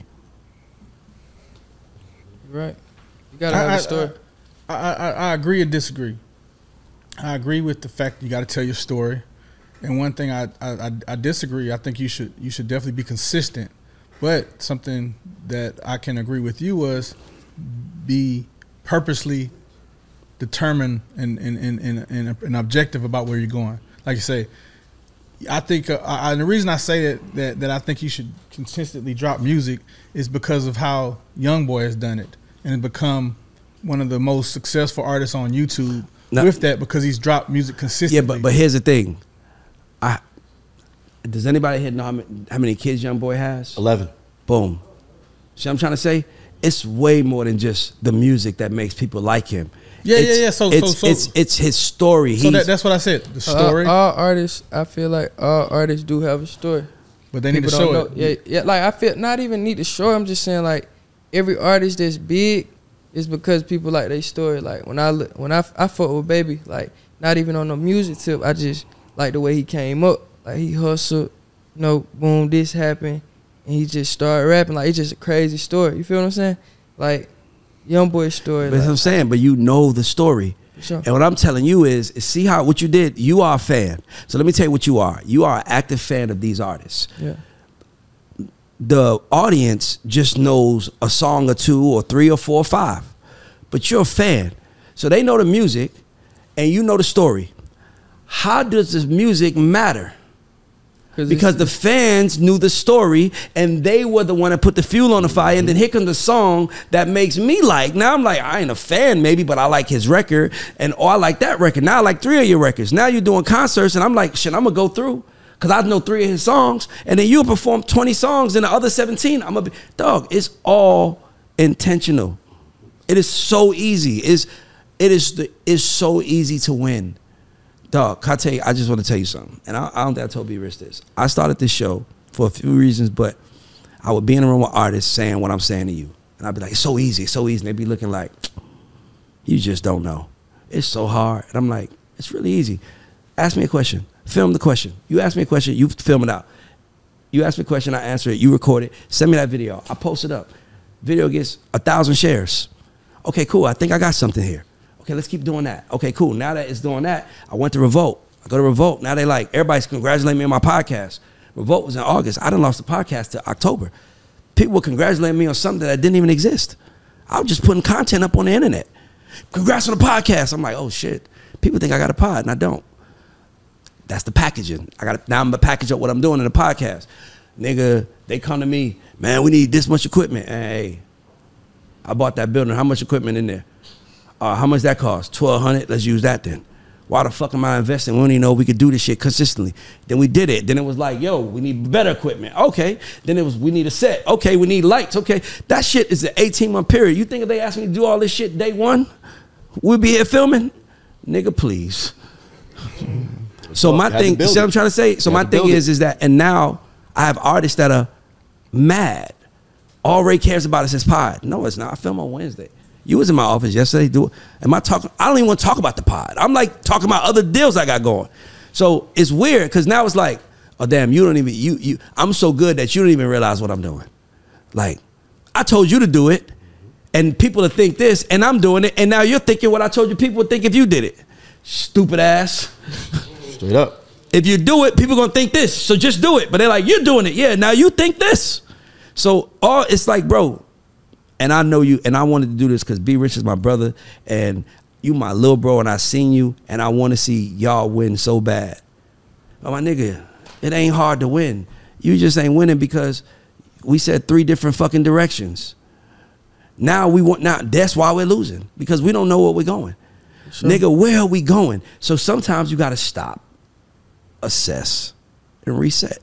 Right. You gotta have a story. I agree and disagree. I agree with the fact you got to tell your story, and one thing I disagree. I think you should definitely be consistent. But something that I can agree with you was be purposely determined and objective about where you're going. Like you say, I think the reason I say that I think you should consistently drop music is because of how YoungBoy has done it and become one of the most successful artists on YouTube with that, because he's dropped music consistently. Yeah, but here's the thing. Does anybody here know how many kids YoungBoy has? 11. Boom. See what I'm trying to say? It's way more than just the music that makes people like him. Yeah. So it's his story. So that's what I said. The story. All artists, I feel like all artists do have a story, but they need to show it. Yeah. Like I feel not even need to show it. I'm just saying, like, every artist that's big is because people like their story. Like when I fuck with Baby, like not even on the music tip, I just like the way he came up. Like he hustled, boom, this happened, and he just started rapping. Like it's just a crazy story. You feel what I'm saying? Like YoungBoy's story. But like, I'm saying, but you know the story. Sure. And what I'm telling you is see how what you did. You are a fan. So let me tell you what you are. You are an active fan of these artists. Yeah. The audience just knows a song or two or three or four or five, but you're a fan, so they know the music, and you know the story. How does this music matter? Because the fans knew the story, and they were the one that put the fuel on the fire. And then here comes the song that makes me like. Now I'm like, I ain't a fan maybe, but I like his record, and I like that record. Now I like 3 of your records. Now you're doing concerts, and I'm like, shit, I'm gonna go through because I know 3 of his songs, and then you'll perform 20 songs, and the other 17, I'm gonna be dog. It's all intentional. It is so easy. It's so easy to win. Dog, I tell you, I just want to tell you something. And I don't think I told B Rich this. I started this show for a few reasons, but I would be in a room with artists saying what I'm saying to you. And I'd be like, it's so easy, it's so easy. And they'd be looking like, you just don't know. It's so hard. And I'm like, it's really easy. Ask me a question. Film the question. You ask me a question, you film it out. You ask me a question, I answer it, you record it, send me that video. I post it up. Video gets 1,000 shares. Okay, cool, I think I got something here. Okay, let's keep doing that. Okay, cool. Now that it's doing that, I went to Revolt. I go to Revolt. Now they like, everybody's congratulating me on my podcast. Revolt was in August. I done lost the podcast to October. People were congratulating me on something that didn't even exist. I was just putting content up on the internet. Congrats on the podcast. I'm like, oh shit. People think I got a pod, and I don't. That's the packaging. Now I'm gonna package up what I'm doing in the podcast. Nigga, they come to me, man, we need this much equipment. Hey, I bought that building. How much equipment in there? How much that cost? $1,200. Let's use that then. Why the fuck am I investing? We don't even know we could do this shit consistently. Then we did it. Then it was like, yo, we need better equipment. Okay. Then it was, we need a set. Okay, we need lights. Okay. That shit is an 18-month period. You think if they asked me to do all this shit day one, we'd be here filming? Nigga, please. So my thing, see what I'm trying to say? So my thing is that, and now I have artists that are mad. All Ray cares about is his pod. No, it's not. I film on Wednesday. You was in my office yesterday. I don't even want to talk about the pod. I'm like talking about other deals I got going. So it's weird because now it's like, oh damn, you don't even, I'm so good that you don't even realize what I'm doing. Like, I told you to do it, and people will think this, and I'm doing it, and now you're thinking what I told you people would think if you did it. Stupid ass. Straight up. If you do it, people gonna think this, so just do it. But they're like, you're doing it. Yeah, now you think this. So it's like, bro, and I know you, and I wanted to do this because B Rich is my brother, and you my little bro, and I seen you, and I want to see y'all win so bad. Oh, my nigga, it ain't hard to win. You just ain't winning because we said 3 different fucking directions. Now that's why we're losing, because we don't know where we're going. Sure. Nigga, where are we going? So sometimes you got to stop, assess, and reset.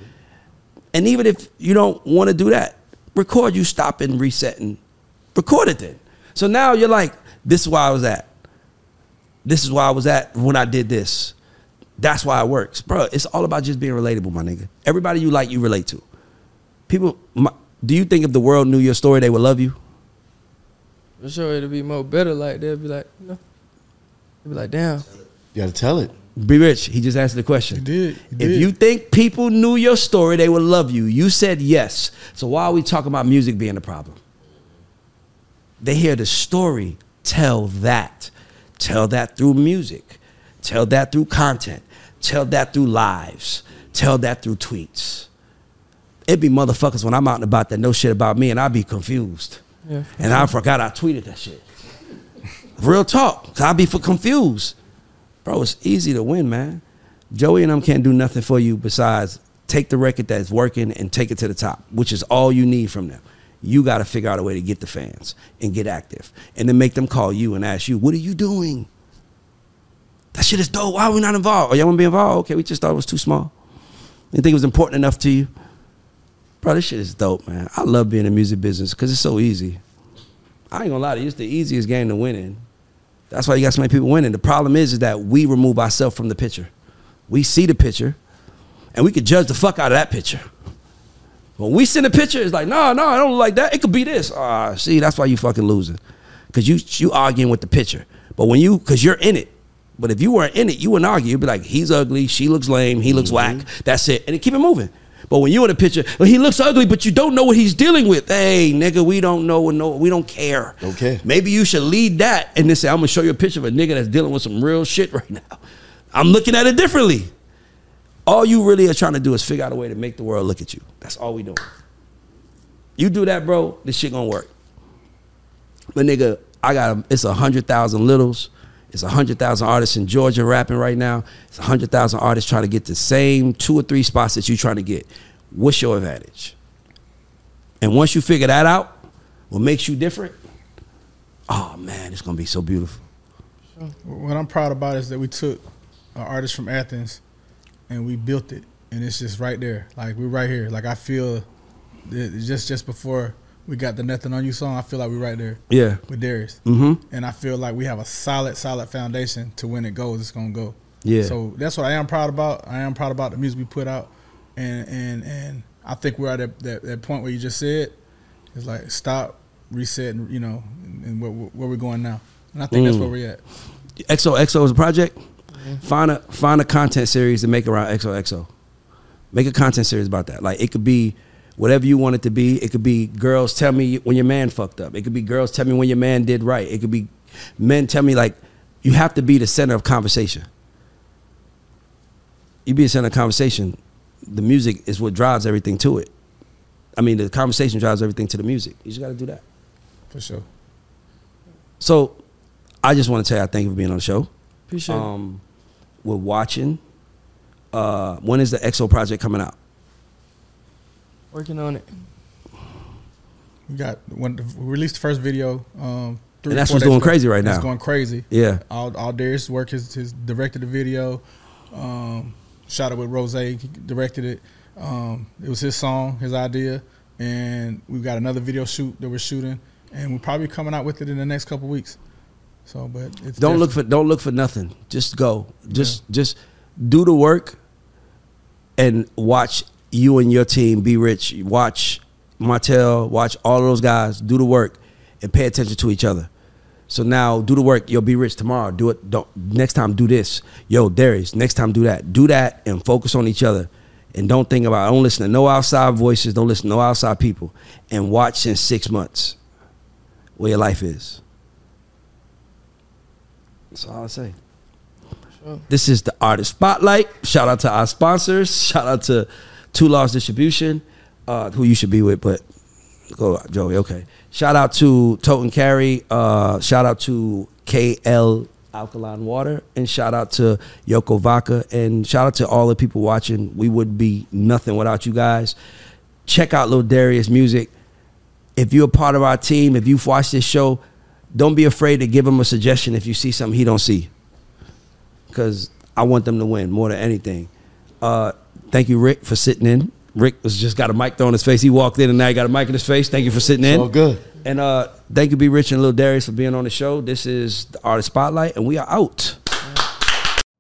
And even if you don't want to do that, record you stop and reset and record it then. So now you're like, this is where I was at. This is where I was at when I did this. That's why it works. Bro, it's all about just being relatable, my nigga. Everybody you like, you relate to. People, do you think if the world knew your story, they would love you? For sure, it'll be more better. Like they'll be like, you know, they'll be like, damn. You gotta tell it. Be Rich, he just answered the question. You did. If you think people knew your story, they would love you. You said yes. So why are we talking about music being the problem? They hear the story. Tell that. Tell that through music. Tell that through content. Tell that through lives. Tell that through tweets. It be motherfuckers when I'm out and about that know shit about me and I be confused. Yeah. And I forgot I tweeted that shit. Real talk. Cause I be confused. Bro, it's easy to win, man. Joey and them can't do nothing for you besides take the record that's working and take it to the top, which is all you need from them. You got to figure out a way to get the fans and get active and then make them call you and ask you, what are you doing? That shit is dope. Why are we not involved? Oh, y'all want to be involved? Okay, we just thought it was too small. Didn't think it was important enough to you. Bro, this shit is dope, man. I love being in the music business because it's so easy. I ain't gonna lie to you, it's the easiest game to win in. That's why you got so many people winning. The problem is that we remove ourselves from the picture. We see the picture, and we can judge the fuck out of that picture. When we see the picture, it's like, no, I don't look like that. It could be this. See, that's why you fucking losing. Because you arguing with the picture. But because you're in it. But if you weren't in it, you wouldn't argue. You'd be like, he's ugly, she looks lame, he looks whack. That's it. And then keep it moving. But when you in the picture, well, he looks ugly, but you don't know what he's dealing with. Hey, nigga, we don't know. We don't care. Okay. Maybe you should lead that and then say, I'm going to show you a picture of a nigga that's dealing with some real shit right now. I'm looking at it differently. All you really are trying to do is figure out a way to make the world look at you. That's all we doing. You do that, bro, this shit gonna work. But nigga, it's 100,000 littles. It's 100,000 artists in Georgia rapping right now. It's 100,000 artists trying to get the same 2 or 3 spots that you're trying to get. What's your advantage? And once you figure that out, what makes you different, oh man, it's gonna be so beautiful. What I'm proud about is that we took an artist from Athens and we built it, and it's just right there. Like, we're right here. Like, I feel just before we got the Nothing on You song, I feel like we're right there. Yeah. With Darius. Mm-hmm. And I feel like we have a solid foundation to when it goes, it's gonna go. Yeah. So that's what I am proud about. I am proud about the music we put out, and I think we're at that point where you just said, it's like stop, reset, and and where we're going now. And I think that's where we're at. XOXO is a project. Mm-hmm. Find a content series to make around XOXO. Make a content series about that. Like, it could be whatever you want it to be. It could be girls tell me when your man fucked up. It could be girls tell me when your man did right. It could be men tell me, like, you have to be the center of conversation. You be the center of conversation. The music is what drives everything to it. I mean, the conversation drives everything to the music. You just got to do that. For sure. So, I just want to tell you, I thank you for being on the show. Appreciate it. We're watching. When is the XO project coming out? Working on it. We released the first video. 3 and that's what's going crazy right now. It's going crazy. Yeah. All Darius' work, his directed the video. Shot it with Rose. He directed it. It was his song, his idea, and we've got another video shoot that we're shooting, and we're probably coming out with it in the next couple weeks. So, but it's don't look for nothing. Just go. Just do the work, and watch you and your team be rich. Watch Martell. Watch all of those guys do the work, and pay attention to each other. So now do the work. You'll be rich tomorrow. Do it. Next time do this. Yo, Darius, next time do that. Do that and focus on each other. And don't listen to no outside voices. Don't listen to no outside people. And watch in 6 months where your life is. That's all I say. Sure. This is the Artist Spotlight. Shout out to our sponsors. Shout out to Two Lost Distribution, who you should be with, but go Joey, okay. Shout out to Tote & Carry. Shout out to KL Alkaline Water. And shout out to Yoko Vodka. And shout out to all the people watching. We would be nothing without you guys. Check out Lil Darius music. If you're a part of our team, if you've watched this show, don't be afraid to give him a suggestion if you see something he don't see. Because I want them to win more than anything. Thank you, Rick, for sitting in. Rick was just got a mic thrown in his face. He walked in and now he got a mic in his face. Thank you for sitting in. All good. And thank you, B. Rich and Lil Darius, for being on the show. This is the Artist Spotlight, and we are out.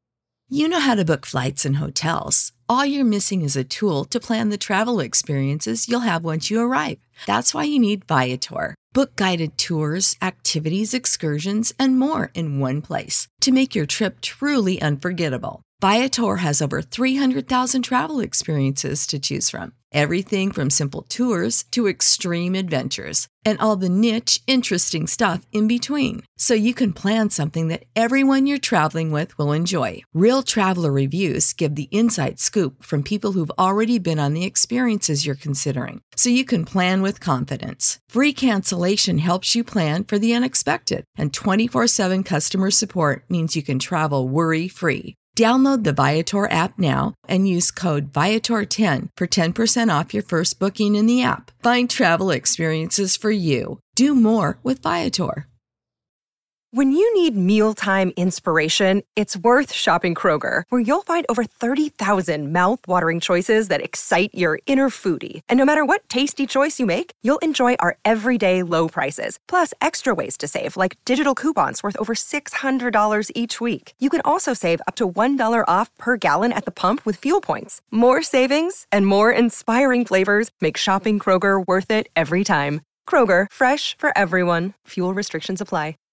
You know how to book flights and hotels. All you're missing is a tool to plan the travel experiences you'll have once you arrive. That's why you need Viator. Book guided tours, activities, excursions, and more in one place to make your trip truly unforgettable. Viator has over 300,000 travel experiences to choose from. Everything from simple tours to extreme adventures and all the niche, interesting stuff in between. So you can plan something that everyone you're traveling with will enjoy. Real traveler reviews give the inside scoop from people who've already been on the experiences you're considering. So you can plan with confidence. Free cancellation helps you plan for the unexpected. And 24/7 customer support means you can travel worry-free. Download the Viator app now and use code Viator10 for 10% off your first booking in the app. Find travel experiences for you. Do more with Viator. When you need mealtime inspiration, it's worth shopping Kroger, where you'll find over 30,000 mouth-watering choices that excite your inner foodie. And no matter what tasty choice you make, you'll enjoy our everyday low prices, plus extra ways to save, like digital coupons worth over $600 each week. You can also save up to $1 off per gallon at the pump with fuel points. More savings and more inspiring flavors make shopping Kroger worth it every time. Kroger, fresh for everyone. Fuel restrictions apply.